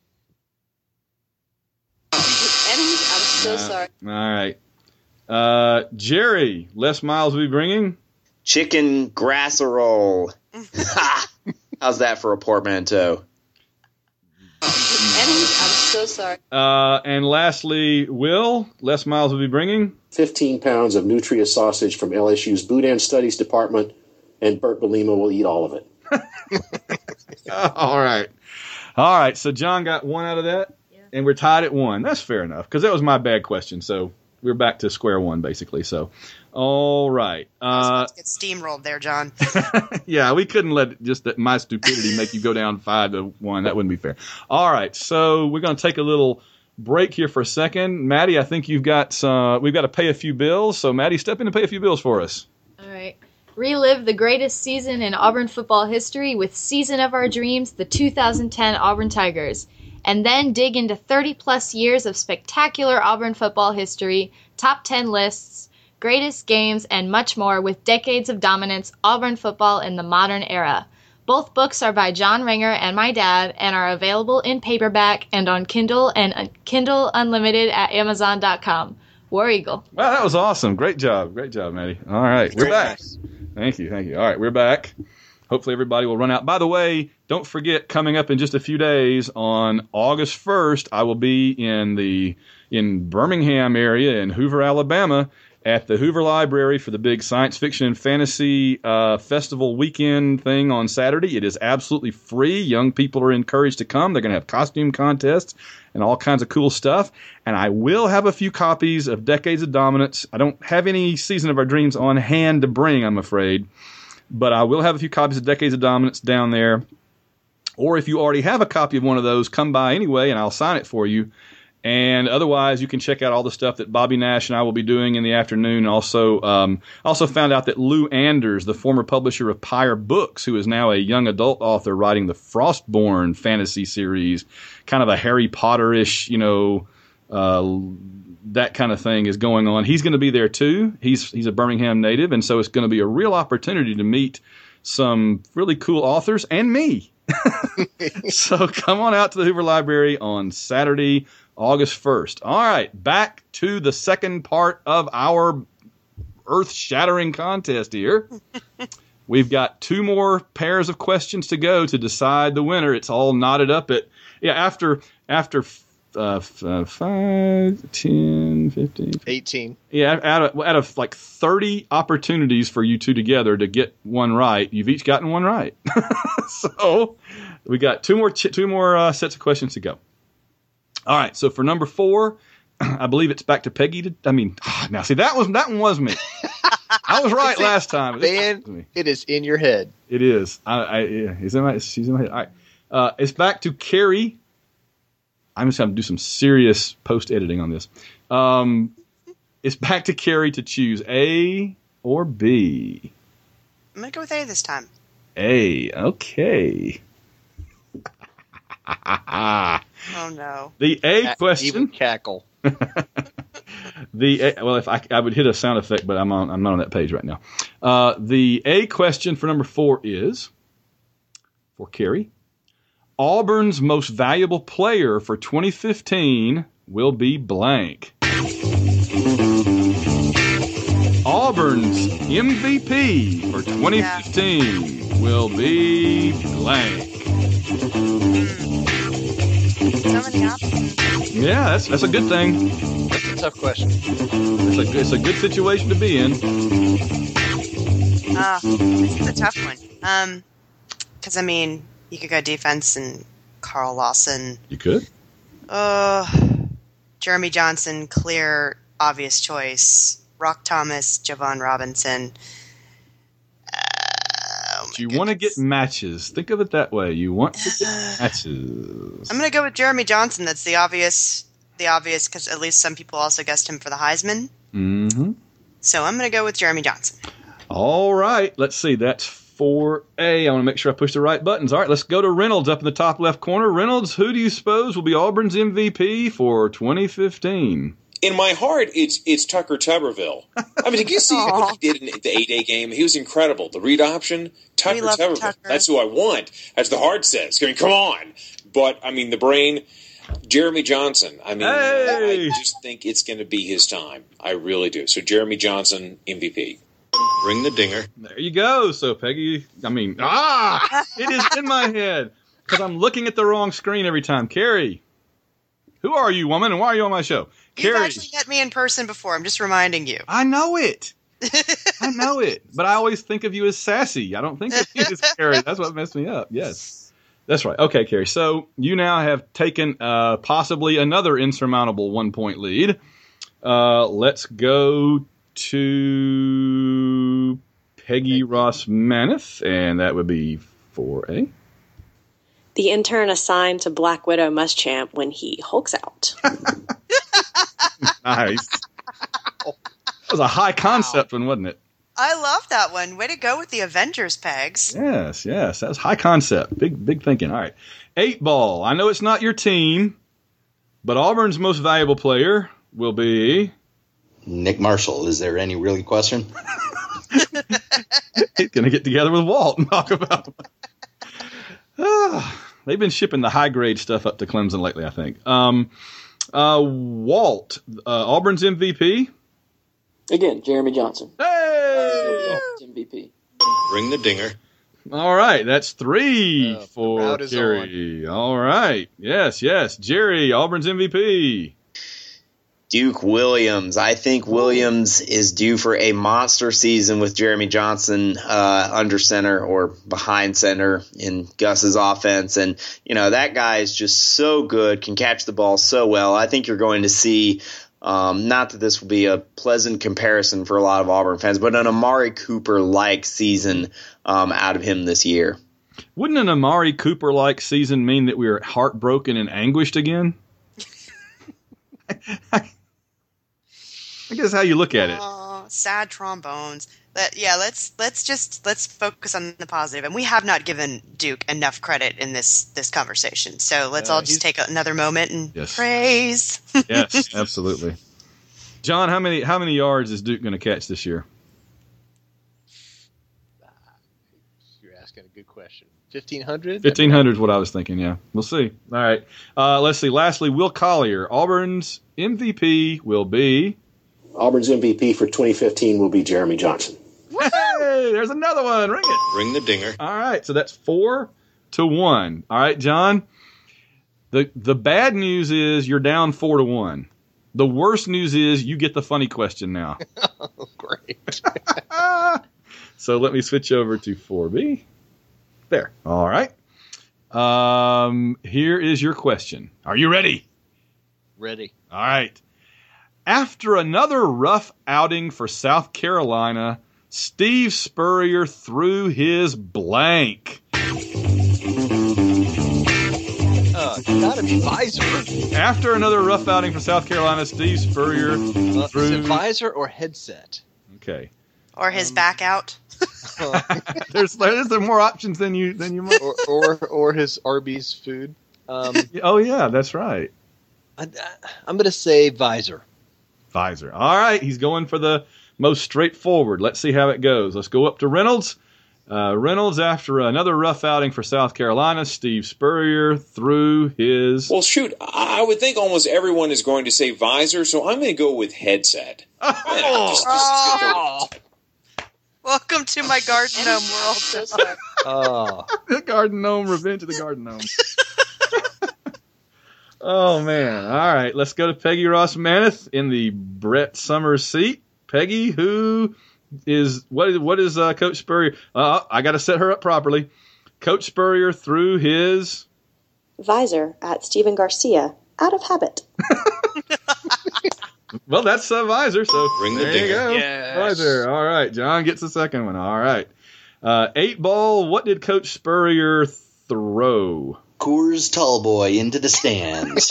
I'm so Uh, sorry. All right. Uh, Jerry, Les Miles will be bringing. Chicken grasserole. How's that for a portmanteau? I'm so sorry. Uh, and lastly, Will, Les Miles will be bringing. fifteen pounds of Nutria sausage from L S U's Boudin Studies Department, and Bert Belima will eat all of it. All right. All right. So John got one out of that, Yeah. and we're tied at one. That's fair enough because that was my bad question. So we're back to square one, basically. So, all right. Uh, Let's get steamrolled there, John. yeah, we couldn't let just that my stupidity make you go down five to one. That wouldn't be fair. All right. So we're going to take a little break here for a second. Maddie, I think you've got some, we've got to pay a few bills. So Maddie, step in and pay a few bills for us. All right. Relive the greatest season in Auburn football history with Season of Our Dreams, the two thousand ten Auburn Tigers. And then dig into thirty plus years of spectacular Auburn football history, top ten lists, greatest games, and much more with Decades of Dominance, Auburn Football in the Modern Era. Both books are by John Ringer and my dad and are available in paperback and on Kindle and uh, Kindle Unlimited at amazon dot com. War Eagle. Wow, that was awesome. Great job. Great job, Maddie. All right, we're Very back. nice. Thank you, thank you. All right, we're back. Hopefully everybody will run out. By the way, don't forget, coming up in just a few days on August first, I will be in the in Birmingham area in Hoover, Alabama, at the Hoover Library for the big science fiction and fantasy uh, festival weekend thing on Saturday. It is absolutely free. Young people are encouraged to come. They're going to have costume contests and all kinds of cool stuff. And I will have a few copies of Decades of Dominance. I don't have any Season of Our Dreams on hand to bring, I'm afraid. But I will have a few copies of Decades of Dominance down there. Or if you already have a copy of one of those, come by anyway and I'll sign it for you. And otherwise, you can check out all the stuff that Bobby Nash and I will be doing in the afternoon. Also, um, also found out that Lou Anders, the former publisher of Pyre Books, who is now a young adult author writing the Frostborn fantasy series, kind of a Harry Potter-ish, you know, uh, that kind of thing is going on. He's going to be there too. He's he's a Birmingham native, and so it's going to be a real opportunity to meet some really cool authors and me. So come on out to the Hoover Library on Saturday, August first. All right, back to the second part of our earth-shattering contest here. We've got two more pairs of questions to go to decide the winner. It's all knotted up at yeah after after uh, uh, five, ten, fifteen, eighteen. Yeah, out of out of like thirty opportunities for you two together to get one right, you've each gotten one right. So we got two more ch- two more uh, sets of questions to go. All right, so for number four, I believe it's back to Peggy. To, I mean, now see that was that one was me. I was right last time. Man, it is in your head. It is. I, I yeah, it's in my, she's in my head. All right, uh, it's back to Carrie. I'm just going to do some serious post editing on this. Um, it's back to Carrie to choose A or B. I'm gonna go with A this time. A. Okay. Oh no. The A Ca- question. Even cackle. The A, well, if I, I would hit a sound effect, but I'm on I'm not on that page right now. Uh, the A question for number four is for Carrie. Auburn's most valuable player for twenty fifteen will be blank. Auburn's M V P for twenty fifteen yeah. will be blank. So many options. Yeah, that's that's a good thing. That's a tough question. It's a it's a good situation to be in. Uh, this is a tough one. Um, because I mean, you could go defense and Carl Lawson. You could. Uh, Jeremy Johnson, clear, obvious choice. Rock Thomas, Javon Robinson. Uh, oh you want to get matches. Think of it that way. You want to get matches. I'm going to go with Jeremy Johnson. That's the obvious, the obvious, because at least some people also guessed him for the Heisman. Mm-hmm. So I'm going to go with Jeremy Johnson. All right. Let's see. That's four A. I want to make sure I push the right buttons. All right. Let's go to Reynolds up in the top left corner. Reynolds, who do you suppose will be Auburn's M V P for twenty fifteen? In my heart, it's it's Tucker Tuberville. I mean, did you see what he did in the eight-A game? He was incredible. The read option, Tucker Tuberville. Tucker. That's who I want. As the heart says. I mean, come on. But, I mean, the brain, Jeremy Johnson. I mean, hey! I just think it's going to be his time. I really do. So, Jeremy Johnson, M V P. Ring the dinger. There you go. So, Peggy, I mean, ah, it is in my head because I'm looking at the wrong screen every time. Carrie, who are you, woman, and why are you on my show? You've Carrie. actually met me in person before. I'm just reminding you. I know it. I know it. But I always think of you as sassy. I don't think of you as Carrie. That's what messed me up. Yes. That's right. Okay, Carrie. So you now have taken uh, possibly another insurmountable one-point lead. Uh, let's go to Peggy Ross Maneth, and that would be four A. The intern assigned to Black Widow Muschamp when he hulks out. Nice. That was a high concept wow. one, wasn't it? I love that one. Way to go with the Avengers, Pegs. Yes, yes. That was high concept. Big, big thinking. All right. Eight ball. I know it's not your team, but Auburn's most valuable player will be Nick Marshall. Is there any really question? He's going to get together with Walt and talk about ah, they've been shipping the high-grade stuff up to Clemson lately, I think. Um, uh, Walt, uh, Auburn's M V P? Again, Jeremy Johnson. Hey! M V P. Ring the dinger. All right, that's three Uh, the for route is Jerry. All right. Yes, yes. Jerry, Auburn's M V P. Duke Williams. I think Williams is due for a monster season with Jeremy Johnson uh, under center or behind center in Gus's offense. And, you know, that guy is just so good, can catch the ball so well. I think you're going to see, um, not that this will be a pleasant comparison for a lot of Auburn fans, but an Amari Cooper-like season um, out of him this year. Wouldn't an Amari Cooper-like season mean that we are heartbroken and anguished again? I guess how you look at it. Oh, sad trombones. Let, yeah, let's let's just let's focus on the positive. And we have not given Duke enough credit in this this conversation. So let's Uh, all just take another moment and Yes. praise. Yes, absolutely. John, how many how many yards is Duke going to catch this year? You're asking a good question. fifteen hundred? fifteen hundred is what I was thinking, yeah. We'll see. All right. Uh, let's see. Lastly, Will Collier. Auburn's M V P will be... Auburn's M V P for twenty fifteen will be Jeremy Johnson. Hey, there's another one. Ring it. Ring the dinger. All right, so that's four to one. All right, John. The the bad news is you're down four to one. The worst news is you get the funny question now. Oh, great. So let me switch over to four B. There. All right. Um, here is your question. Are you ready? Ready. All right. After another rough outing for South Carolina, Steve Spurrier threw his blank. Uh, gotta be Visor. After another rough outing for South Carolina, Steve Spurrier Uh, threw... is it Visor or headset? Okay. Or his back out. There's there's there more options than you than you might. or, or or his Arby's food. Um, Oh yeah, that's right. I, I'm gonna say Visor. Visor. All right, he's going for the most straightforward. Let's see how it goes. Let's go up to Reynolds. Uh, Reynolds, after another rough outing for South Carolina, Steve Spurrier threw his... Well, shoot, I I would think almost everyone is going to say visor, so I'm going to go with headset. Yeah, just- just get their- Welcome to my garden gnome world. Oh, The Garden Gnome, Revenge of the Garden Gnome. Oh, man. All right, let's go to Peggy Ross Maneth in the Brett Summers seat. Peggy, who is, what is, what is uh, Coach Spurrier? Uh, I got to set her up properly. Coach Spurrier threw his... Visor at Stephen Garcia, out of habit. Well, that's a visor, so Ring the there you dinger. go. Yes. Visor. All right, John gets the second one. All right. Uh, eight ball, what did Coach Spurrier throw? Coors Tallboy into the stands.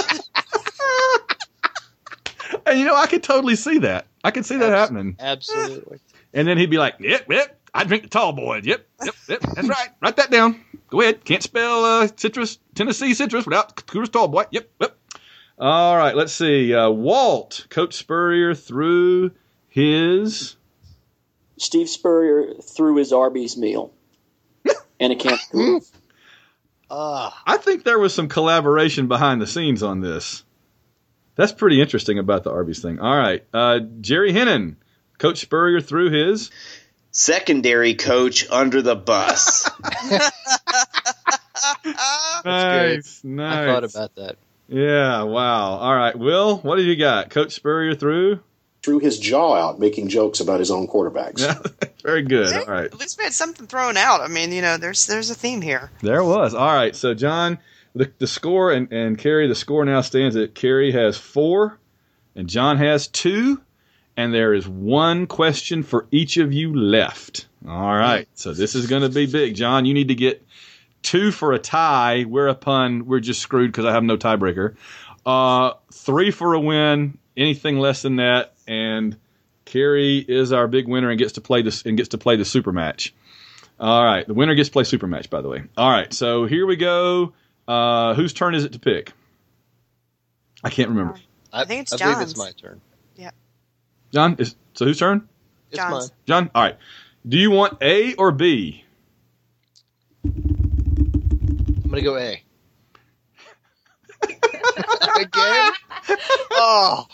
And, you know, I could totally see that. I could see that Abs- happening. absolutely. And then he'd be like, yep, yep, I drink the tall boy. Yep, yep, yep, that's right. Write that down. Go ahead. Can't spell uh, citrus, Tennessee citrus without Coors Tall Boy. Yep, yep. All right, let's see. Uh, Walt, Coach Spurrier threw his... Steve Spurrier threw his Arby's meal. And a can of Coke. Ah, I think there was some collaboration behind the scenes on this. That's pretty interesting about the Arby's thing. All right. Uh, Jerry Hennon, Coach Spurrier threw his... Secondary coach under the bus. Nice, nice. I thought about that. Yeah, wow. All right, Will, what have you got? Coach Spurrier threw? Threw his jaw out, making jokes about his own quarterbacks. Yeah, very good. All right. At least we had something thrown out. I mean, you know, there's there's a theme here. There was. All right, so John, the, the score, and, and Carrie, the score now stands at Carrie has four, and John has two, and there is one question for each of you left. All right, so this is going to be big. John, you need to get two for a tie, whereupon we're just screwed because I have no tiebreaker. Uh, three for a win, anything less than that, and Carrie is our big winner and gets to play this and gets to play the super match. All right, the winner gets to play super match, by the way. All right, so here we go. Uh, whose turn is it to pick? I can't remember. I, think it's I believe John's. it's my turn. Yeah. John, is, so whose turn? It's mine. John, all right. Do you want A or B? I'm going to go A. Again? Oh.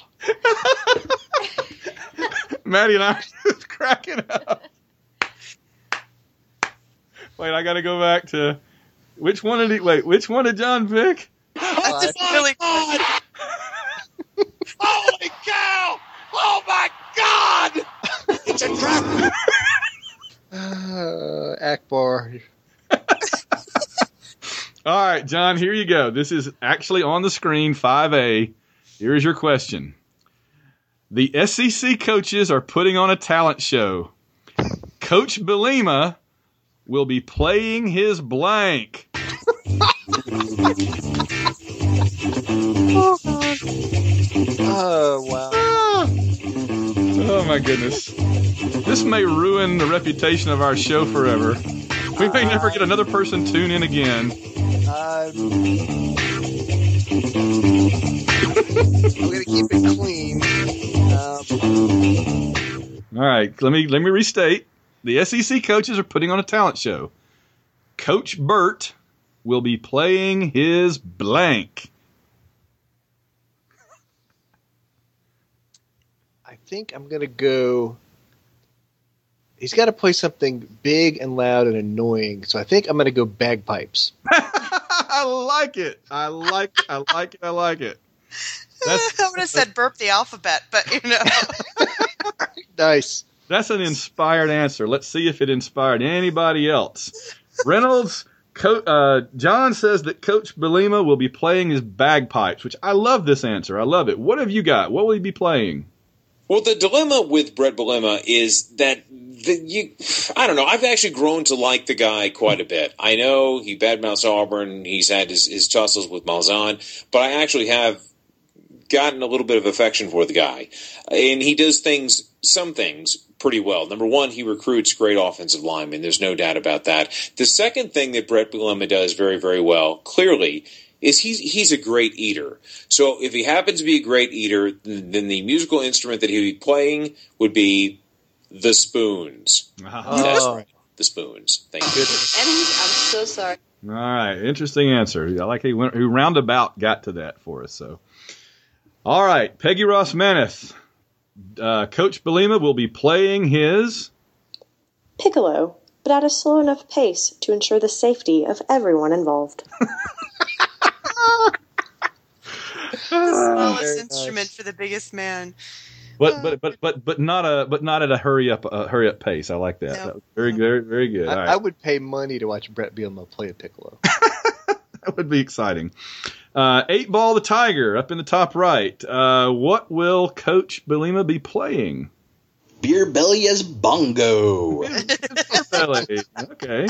Maddie and I are just cracking up. Wait, I got to go back to which one did he? Wait, which one did John pick? Oh my really God! Holy cow! Oh my God! It's a trap. Uh, Akbar. All right, John, here you go. This is actually on the screen, five A. Here's your question. The S E C coaches are putting on a talent show. Coach Belima will be playing his blank. Oh, wow. Oh, my goodness. This may ruin the reputation of our show forever. We may never get another person tune in again. Uh, I'm going to keep it clean. Um, All right, let me let me restate. The S E C coaches are putting on a talent show. Coach Burt will be playing his blank. I think I'm going to go... He's got to play something big and loud and annoying, so I think I'm going to go bagpipes. I like it. I like it. I like it. I like it. That's, I would have said burp the alphabet, but you know. Nice. That's an inspired answer. Let's see if it inspired anybody else. Reynolds, Co- uh, John says that Coach Belima will be playing his bagpipes, which I love this answer. I love it. What have you got? What will he be playing? Well, the dilemma with Brett Belima is that the, you, I don't know. I've actually grown to like the guy quite a bit. I know he badmouths Auburn. He's had his, his tussles with Malzahn, but I actually have gotten a little bit of affection for the guy. And he does things, some things, pretty well. Number one, he recruits great offensive linemen. There's no doubt about that. The second thing that Brett Belima does very, very well, clearly, is he's, he's a great eater. So if he happens to be a great eater, then the musical instrument that he would be playing would be the spoons. Oh. That's right. The spoons. Thank you. I'm so sorry. All right. Interesting answer. I like he went, who roundabout got to that for us. So, all right. Peggy Ross Maneth. Uh, Coach Belima will be playing his Piccolo, but at a slow enough pace to ensure the safety of everyone involved. The smallest instrument for the biggest man. But but but but but not a but not at a hurry up uh, hurry up pace. I like that. No. That was very very very good. I, All right. I would pay money to watch Brett Bielema play a piccolo. That would be exciting. Uh, eight Ball the Tiger up in the top right. Uh, what will Coach Belima be playing? Beer belly as bongo. Belly. Okay.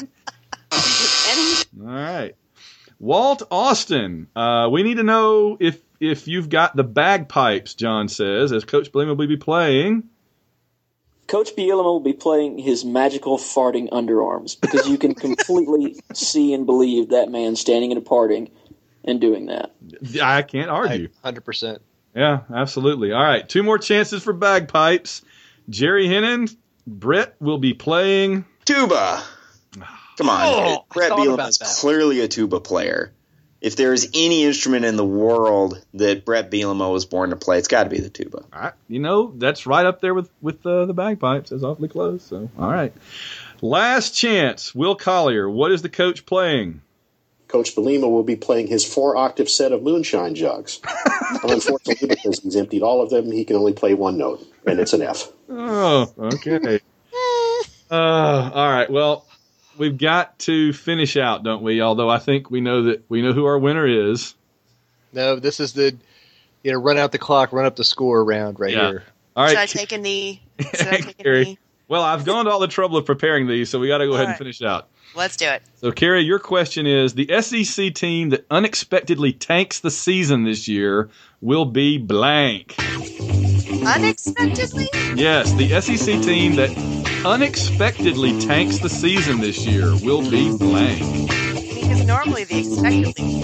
All right. Walt Austin. Uh, we need to know if if you've got the bagpipes. John says, as Coach Belima will be playing. Coach Bielema will be playing his magical farting underarms because you can completely see and believe that man standing and parting and doing that. I can't argue. one hundred percent. Yeah, absolutely. All right, two more chances for bagpipes. Jerry Hennon, Brett will be playing tuba. Come on, Oh, Brett I thought Bielema about is that. clearly a tuba player. If there is any instrument in the world that Brett Bielema was born to play, it's got to be the tuba. All right, you know, that's right up there with, with uh, the bagpipes. That's awfully close. So, all right. Last chance. Will Collier, what is the coach playing? Coach Belima will be playing his four-octave set of moonshine jugs. Unfortunately, because he's emptied all of them, he can only play one note, and it's an F. Oh, okay. uh, all right. Well, we've got to finish out, don't we? Although I think we know that we know who our winner is. No, this is the you know run out the clock, run up the score round right Yeah. here. All Should right. I take a knee? Should I take a Carrie. knee? Well, I've gone to all the trouble of preparing these, so we got to go All ahead right. and finish it out. Let's do it. So, Carrie, your question is, the S E C team that unexpectedly tanks the season this year will be blank. Unexpectedly? Yes, the S E C team that unexpectedly tanks the season this year will be blank. Because normally the expectedly.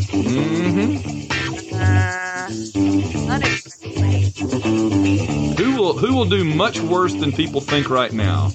Mm-hmm. Uh, unexpectedly. Who who will do much worse than people think right now?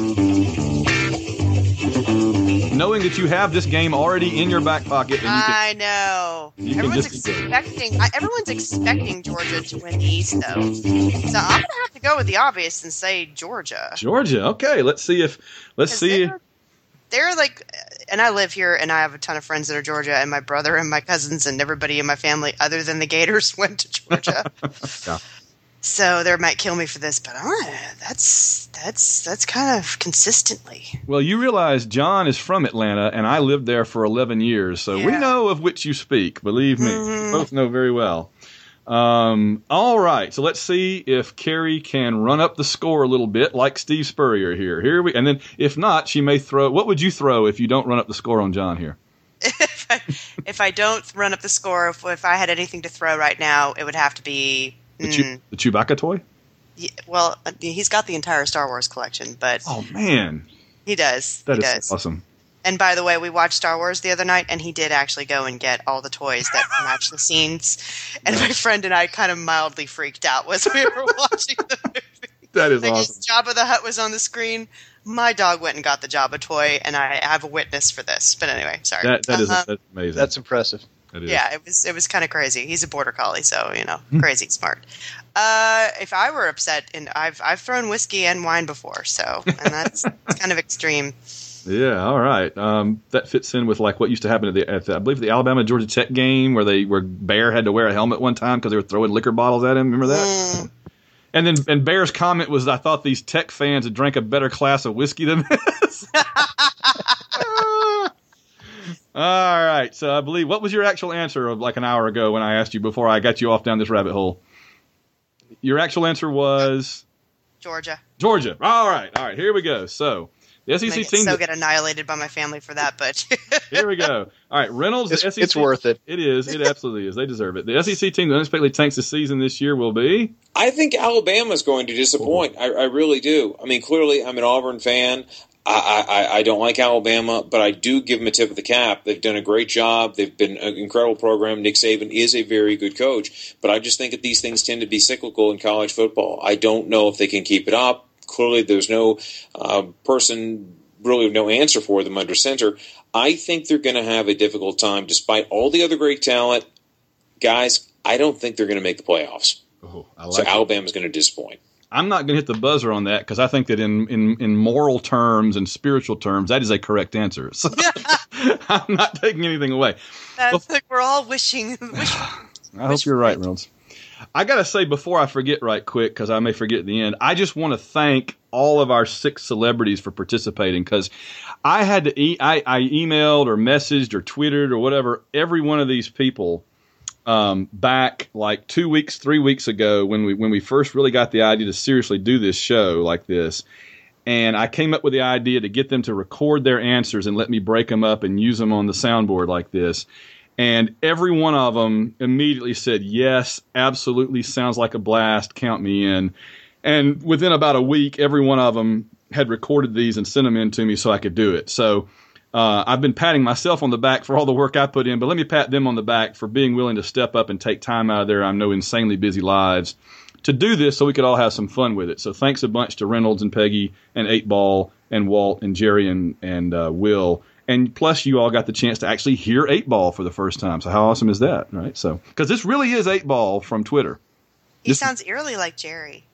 Knowing that you have this game already in your back pocket. And you can, I know. you can Everyone's just- expecting. I, everyone's expecting Georgia to win the East, though. So I'm gonna have to go with the obvious and say Georgia. Georgia. Okay, let's see if let's 'Cause see. They're, they're like, and I live here, and I have a ton of friends that are Georgia, and my brother and my cousins and everybody in my family, other than the Gators, went to Georgia. Yeah. So they might kill me for this, but uh, that's that's that's kind of consistently. Well, you realize John is from Atlanta, and I lived there for eleven years, so we Yeah. know of which you speak. Believe me, Mhm. we both know very well. Um, all right, so let's see if Carrie can run up the score a little bit, like Steve Spurrier here. Here we, and then if not, she may throw. What would you throw if you don't run up the score on John here? if, I, if I don't run up the score, if, if I had anything to throw right now, it would have to be. The, Chew- mm, the Chewbacca toy? yeah, well, uh, he's got the entire Star Wars collection, but Oh man, he does. that he is does. awesome. And by the way, we watched Star Wars the other night, and he did actually go and get all the toys that match the scenes. And my friend and I kind of mildly freaked out as we were watching the movie. That is Like, awesome. as Jabba the Hutt was on the screen, my dog went and got the Jabba toy, and I have a witness for this. But anyway, sorry. That that is Uh-huh. that's amazing. That's impressive. That is. Yeah, it was it was kind of crazy. He's a border collie, so you know, Hmm. crazy smart. Uh, if I were upset, and I've I've thrown whiskey and wine before, so and that's it's kind of extreme. Yeah, all right. Um, that fits in with like what used to happen at the, at the I believe the Alabama Georgia Tech game where they where Bear had to wear a helmet one time because they were throwing liquor bottles at him. Remember that? Mm. And then and Bear's comment was, "I thought these Tech fans had drank a better class of whiskey than this." All right. So I believe what was your actual answer of like an hour ago when I asked you before I got you off down this rabbit hole? Your actual answer was Georgia. Georgia. All right. All right. Here we go. So the S E I C might team. so get annihilated by my family for that, but Here we go. All right, Reynolds. It's, the S E C, it's worth it. It is. It absolutely is. They deserve it. The S E C team that unexpectedly tanks the season this year will be. I think Alabama's going to disappoint. I, I really do. I mean, clearly, I'm an Auburn fan. I, I, I don't like Alabama, but I do give them a tip of the cap. They've done a great job. They've been an incredible program. Nick Saban is a very good coach, but I just think that these things tend to be cyclical in college football. I don't know if they can keep it up. Clearly, there's no uh, person, really no answer for them under center. I think they're going to have a difficult time despite all the other great talent. Guys, I don't think they're going to make the playoffs. Oh, I like So it. Alabama's going to disappoint. I'm not going to hit the buzzer on that because I think that in, in, in moral terms and spiritual terms, that is a correct answer. So I'm not taking anything away. that's like we're all wishing. wishing I hope you're right, Reynolds. I got to say before I forget right quick, because I may forget at the end, I just want to thank all of our six celebrities for participating because I had to e- I, I emailed or messaged or tweeted or whatever every one of these people um, back like two weeks, three weeks ago when we when we first really got the idea to seriously do this show like this. And I came up with the idea to get them to record their answers and let me break them up and use them on the soundboard like this. And every one of them immediately said, yes, absolutely, sounds like a blast, count me in. And within about a week, every one of them had recorded these and sent them in to me so I could do it. So uh, I've been patting myself on the back for all the work I put in, but let me pat them on the back for being willing to step up and take time out of their, I know, insanely busy lives to do this so we could all have some fun with it. So thanks a bunch to Reynolds and Peggy and Eight Ball and Walt and Jerry and, and uh, Will. And plus, you all got the chance to actually hear Eight Ball for the first time. So how awesome is that, right? So because this really is Eight Ball from Twitter. He This- sounds eerily like Jerry.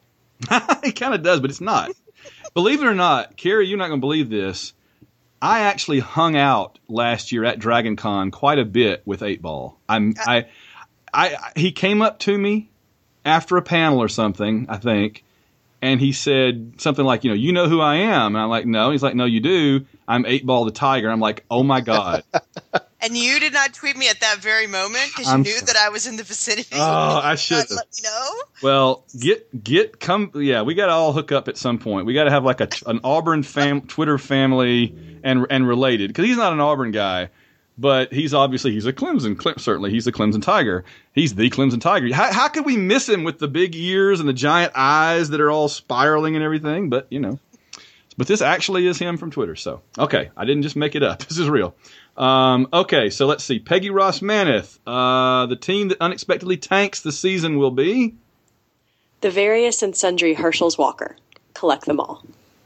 It kind of does, but it's not. Believe it or not, Carrie, you're not going to believe this. I actually hung out last year at Dragon Con quite a bit with Eight Ball. I'm, I, I, he came up to me after a panel or something, I think, and he said something like, you know, you know who I am? And I'm like, no. He's like, no, you do. I'm Eight Ball the Tiger. I'm like, oh my God. And you did not tweet me at that very moment because you I'm knew sorry. that I was in the vicinity. Oh, I should Not have. let me know. Well, get get come yeah, we got to all hook up at some point. We got to have like a an Auburn fam, Twitter family and and related because he's not an Auburn guy, but he's obviously he's a Clemson. Cle- certainly, he's a Clemson Tiger. He's the Clemson Tiger. How, how could we miss him with the big ears and the giant eyes that are all spiraling and everything? But you know, but this actually is him from Twitter. So okay, I didn't just make it up. This is real. Um, okay, so let's see. Peggy Ross Maneth, uh, the team that unexpectedly tanks the season will be The various and sundry Herschel's Walker. Collect them all.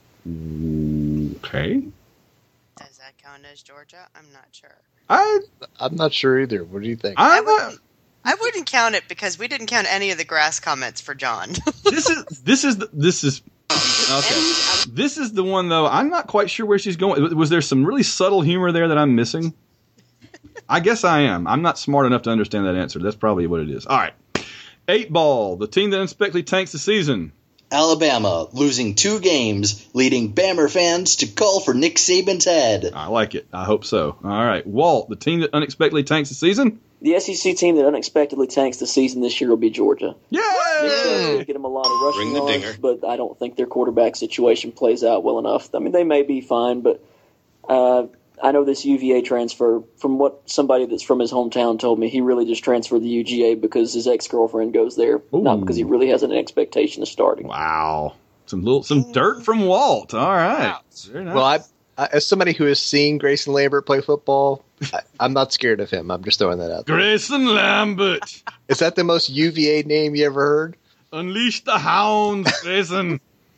Okay. Does that count as Georgia? I'm not sure. I I'm not sure either. What do you think? I wouldn't, I wouldn't count it because we didn't count any of the grass comments for John. this is this is the, this is okay. This is the one though. I'm not quite sure where she's going. Was there some really subtle humor there that I'm missing? I guess I am. I'm not smart enough to understand that answer. That's probably what it is. All right. Eight ball, the team that unexpectedly tanks the season. Alabama losing two games, leading Bammer fans to call for Nick Saban's head. I like it. I hope so. All right. Walt, the team that unexpectedly tanks the season. The S E C team that unexpectedly tanks the season this year will be Georgia. Yay! Get them a lot of rushing Ring the yards, dinger. but I don't think their quarterback situation plays out well enough. I mean, they may be fine, but uh, I know this U V A transfer, from what somebody that's from his hometown told me, he really just transferred the U G A because his ex-girlfriend goes there, Ooh. not because he really has an expectation of starting. Wow. Some little some dirt from Walt. All right. Very nice. Well, I, I, as somebody who has seen Grayson Lambert play football, I, I'm not scared of him. I'm just throwing that out there. Grayson Lambert. Is that the most U V A name you ever heard? Unleash the hounds, Grayson.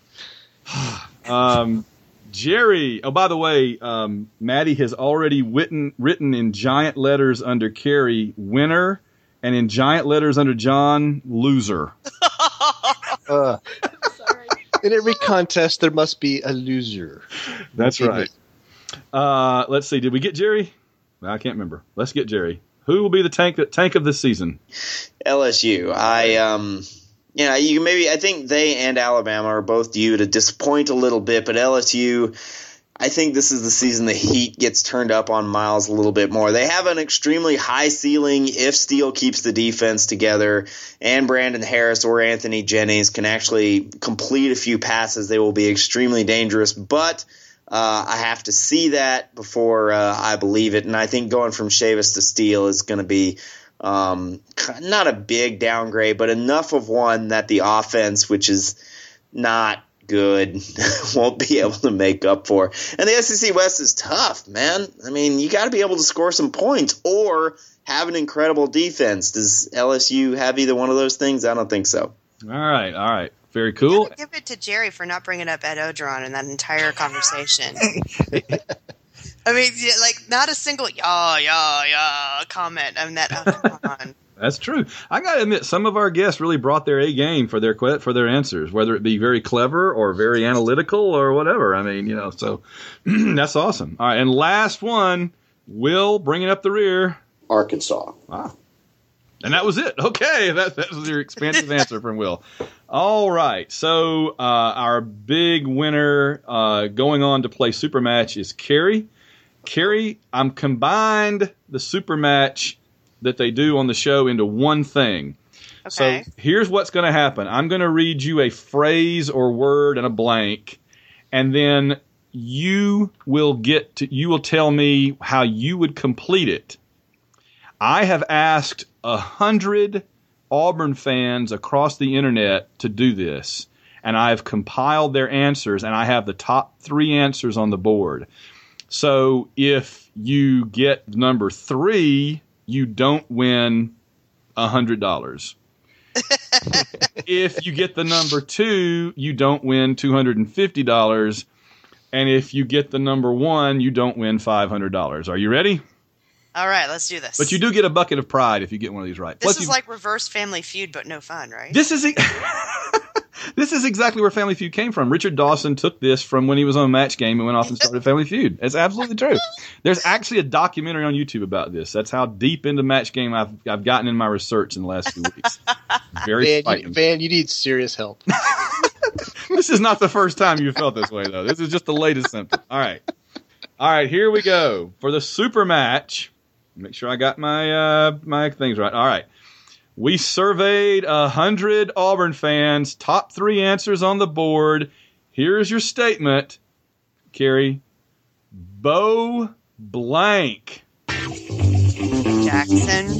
um, Jerry. Oh, by the way, um, Maddie has already written, written in giant letters under Carrie, winner, and in giant letters under John, loser. Uh, in every contest, there must be a loser. That's right. Uh, let's see. Did we get Jerry? I can't remember. Let's get Jerry. Who will be the tank tank of this season? L S U. I um, you know, you maybe I think they and Alabama are both due to disappoint a little bit, but L S U, I think this is the season the heat gets turned up on Miles a little bit more. They have an extremely high ceiling if Steele keeps the defense together and Brandon Harris or Anthony Jennings can actually complete a few passes. They will be extremely dangerous, but uh, I have to see that before uh, I believe it. And I think going from Chavis to Steele is going to be um, not a big downgrade, but enough of one that the offense, which is not good, won't be able to make up for. And the S E C West is tough, man. I mean, you got to be able to score some points or have an incredible defense. Does L S U have either one of those things? I don't think so. All right, all right. Very cool. Give it to Jerry for not bringing up Ed Ogeron in that entire conversation. I mean, yeah, like, not a single yeah, yeah, yeah comment. I mean, that, oh, come on. That's true. I got to admit, some of our guests really brought their A game for their que- for their answers, whether it be very clever or very analytical or whatever. I mean, you know, so that's awesome. All right, and last one, Will bringing up the rear. Arkansas. Wow. And that was it. Okay, that, that was your expansive answer from Will. All right, so uh, our big winner uh, going on to play Super Match is Carrie. Carrie, I'm combined the Super Match that they do on the show into one thing. Okay. So here's what's going to happen. I'm going to read you a phrase or word and a blank, and then you will get to, you will tell me how you would complete it. I have asked a hundred Auburn fans across the internet to do this, and I've compiled their answers, and I have the top three answers on the board. So if you get number three, you don't win one hundred dollars. If you get the number two, you don't win two hundred fifty dollars. And if you get the number one, you don't win five hundred dollars. Are you ready? All right, let's do this. But you do get a bucket of pride if you get one of these right. This Plus is you, like reverse Family Feud, but no fun, right? This is... This is exactly where Family Feud came from. Richard Dawson took this from when he was on Match Game and went off and started Family Feud. It's absolutely true. There's actually a documentary on YouTube about this. That's how deep into Match Game I've I've gotten in my research in the last few weeks. Very Van, frightening. you, Van, you need serious help. This is not the first time you felt this way, though. This is just the latest symptom. All right. All right, here we go. For the Super Match, make sure I got my uh, my things right. All right. We surveyed one hundred Auburn fans, top three answers on the board. Here's your statement, Carrie. Bo blank. Jackson.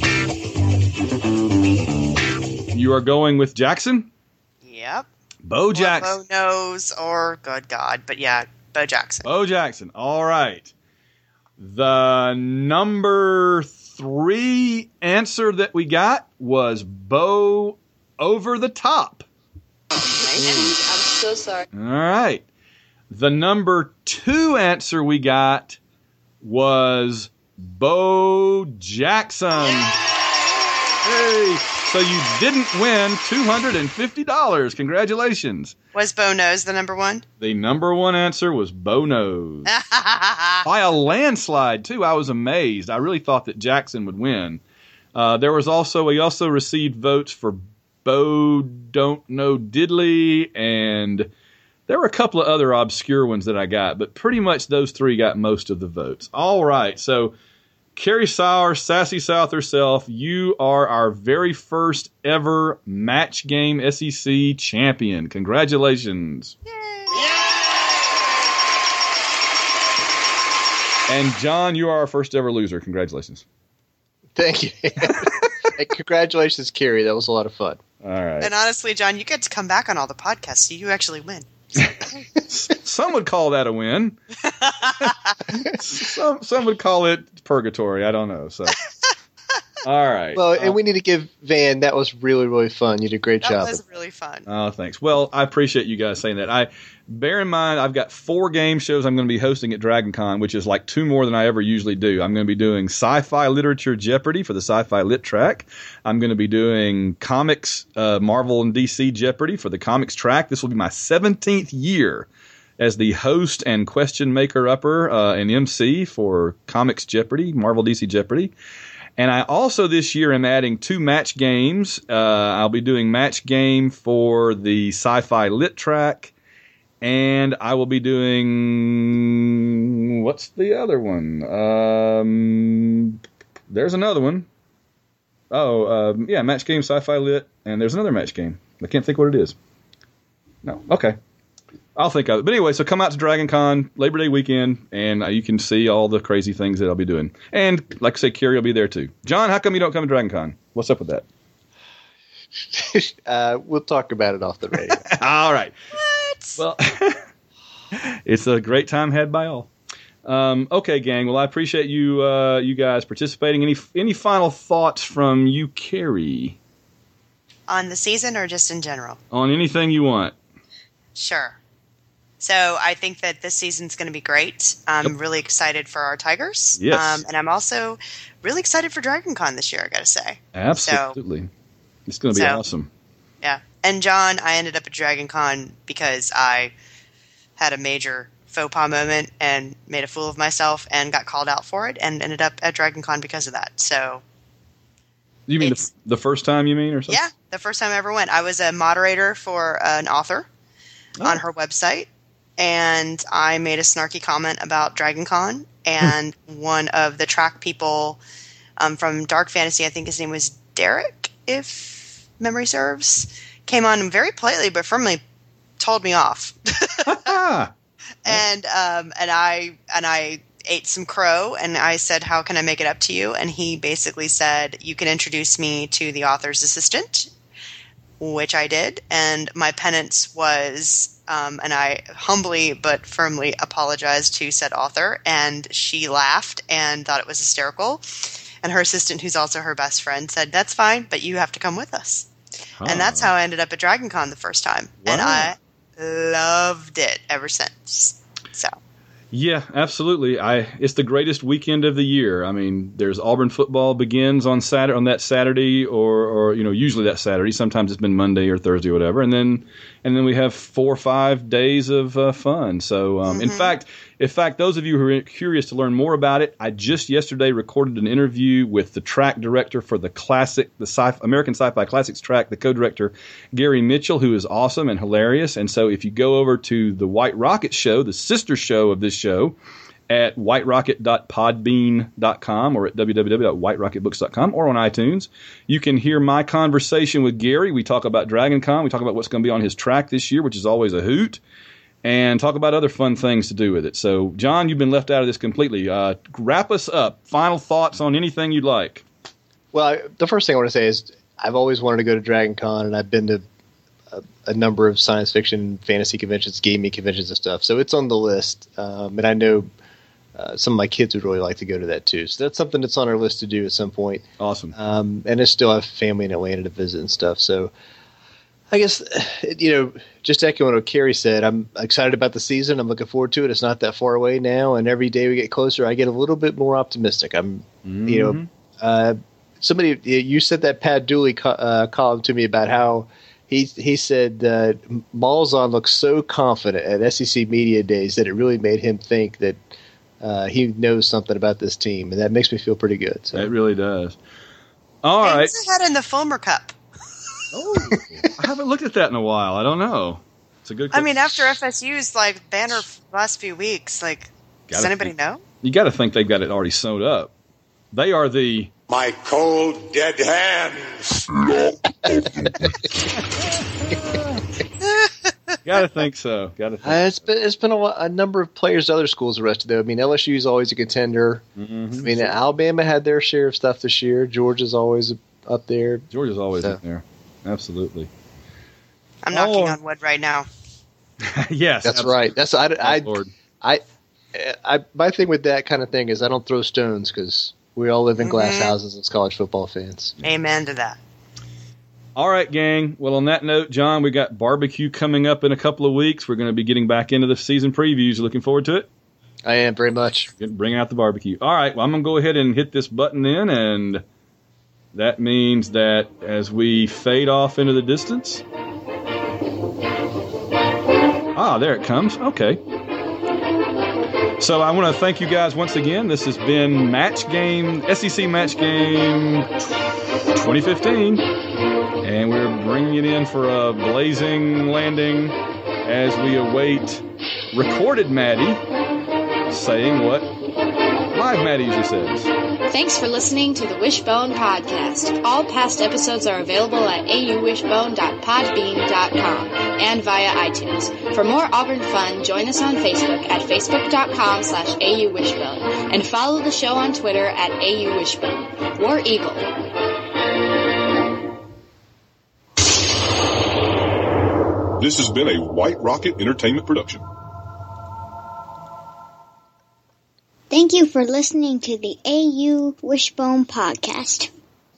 You are going with Jackson? Yep. Bo Jackson. Or Bo knows, or good God, but yeah, Bo Jackson. Bo Jackson. All right. The number three answer that we got was Bo over the top. I'm so sorry. All right. The number two answer we got was Bo Jackson. Hey, so you didn't win two hundred fifty dollars. Congratulations. Was Bo Nose the number one? The number one answer was Bo Nose. By a landslide, too. I was amazed. I really thought that Jackson would win. Uh, there was also, we also received votes for Bo Don't Know Diddley, and there were a couple of other obscure ones that I got, but pretty much those three got most of the votes. All right, so Carrie Sauer, Sassy South herself, you are our very first ever match game S E C champion. Congratulations. Yay. And John, you are our first ever loser. Congratulations. Thank you. Hey, congratulations, Carrie. That was a lot of fun. All right. And honestly, John, you get to come back on all the podcasts, so you actually win. Some would call that a win. some some would call it purgatory. I don't know. So, all right. Well, uh, and we need to give Van. That was really really fun. You did a great that job. That was really fun. Oh, thanks. Well, I appreciate you guys saying that. I bear in mind I've got four game shows I'm going to be hosting at Dragon Con, which is like two more than I ever usually do. I'm going to be doing Sci-Fi Literature Jeopardy for the Sci-Fi Lit track. I'm going to be doing Comics uh, Marvel and D C Jeopardy for the Comics track. This will be my seventeenth year as the host and question maker upper uh, and M C for Comics Jeopardy, Marvel D C Jeopardy. And I also this year am adding two match games. Uh, I'll be doing match game for the Sci-Fi Lit track, and I will be doing, what's the other one? Um, there's another one. Oh, um, yeah, match game, Sci-Fi Lit, and there's another match game. I can't think what it is. No, okay. I'll think of it. But anyway, so come out to Dragon Con Labor Day weekend, and uh, you can see all the crazy things that I'll be doing. And like I say, Carrie will be there too. John, how come you don't come to Dragon Con? What's up with that? uh, we'll talk about it off the radio. All right. What? Well, it's a great time had by all. Um, okay, gang. Well, I appreciate you uh, you guys participating. Any any final thoughts from you, Carrie? On the season or just in general? On anything you want. Sure. So I think that this season's going to be great. I'm Yep. really excited for our Tigers. Yes. Um, and I'm also really excited for Dragon Con this year, I got to say. Absolutely. So, it's going to be so, awesome. yeah. And John, I ended up at Dragon Con because I had a major faux pas moment and made a fool of myself and got called out for it and ended up at Dragon Con because of that. So You mean the, it's- the first time you mean or something? yeah, the first time I ever went. I was a moderator for an author Oh. on her website, and I made a snarky comment about Dragon Con, and one of the track people um, from Dark Fantasy, I think his name was Derek, if memory serves, came on and very politely but firmly told me off. and um, and I and I ate some crow, and I said, "How can I make it up to you?" And he basically said, "You can introduce me to the author's assistant," which I did, and my penance was, um, and I humbly but firmly apologized to said author, and she laughed and thought it was hysterical, and her assistant, who's also her best friend, said, "That's fine, but you have to come with us." Huh. And that's how I ended up at Dragon Con the first time, and I loved it ever since. So. Yeah, absolutely. I it's the greatest weekend of the year. I mean, there's Auburn football begins on Saturday on that Saturday, or or you know usually that Saturday. Sometimes it's been Monday or Thursday or whatever, and then and then we have four or five days of uh, fun. So, um, in fact, in fact, those of you who are curious to learn more about it, I just yesterday recorded an interview with the track director for the classic, the sci- American Sci-Fi Classics track, the co-director Gary Mitchell, who is awesome and hilarious. And so, if you go over to the White Rocket show, the sister show of this show, at white rocket dot podbean dot com or at w w w dot white rocket books dot com or on iTunes, you can hear my conversation with Gary. We talk about Dragon Con. We talk about what's going to be on his track this year, which is always a hoot, and talk about other fun things to do with it. So, John, you've been left out of this completely. Uh, wrap us up. Final thoughts on anything you'd like. Well, I, the first thing I want to say is I've always wanted to go to Dragon Con, and I've been to a, a number of science fiction, fantasy conventions, gaming conventions and stuff. So it's on the list, um, and I know uh, some of my kids would really like to go to that too. So that's something that's on our list to do at some point. Awesome. Um, and I still have family in Atlanta to visit and stuff. So I guess, you know, just echoing what Kerry said, I'm excited about the season. I'm looking forward to it. It's not that far away now, and every day we get closer, I get a little bit more optimistic. I'm, mm-hmm. you know, uh, somebody, you said that Pat Dooley co- uh, column to me about how he he said uh, Malzahn looks so confident at S E C Media Days that it really made him think that uh, he knows something about this team, and that makes me feel pretty good. So. It really does. All hey, right. Who's ahead in the Fulmer Cup? Oh, I haven't looked at that in a while. I don't know. It's a good question. I mean, after F S U's like banner last few weeks, like, gotta does anybody think, know? You got to think they've got it already sewn up. They are the my cold dead hands. Got to think so. Got to. Uh, it's been it's been a, a number of players other schools arrested though. I mean, L S U is always a contender. Mm-hmm. I mean, Alabama had their share of stuff this year. Georgia's always up there. Georgia's always so. up there. Absolutely. I'm knocking oh. on wood right now. Yes, that's absolutely. right. That's I, I, oh, I, I, I. My thing with that kind of thing is I don't throw stones because we all live in glass mm-hmm. houses as college football fans. Amen to that. All right, gang. Well, on that note, John, we got barbecue coming up in a couple of weeks. We're going to be getting back into the season previews. Looking forward to it? I am very much. Bring out the barbecue. All right. Well, I'm going to go ahead and hit this button in, and that means that as we fade off into the distance. Ah, there it comes. Okay. So I want to thank you guys once again. This has been Match Game, S E C Match Game twenty fifteen. And we're bringing it in for a blazing landing as we await recorded Maddie saying what live Maddie usually says. Thanks for listening to the Wishbone Podcast. All past episodes are available at a u wishbone dot podbean dot com and via iTunes. For more Auburn fun, join us on Facebook at facebook dot com slash a u wishbone and follow the show on Twitter at a u wishbone. War Eagle. This has been a White Rocket Entertainment production. Thank you for listening to the A U Wishbone Podcast.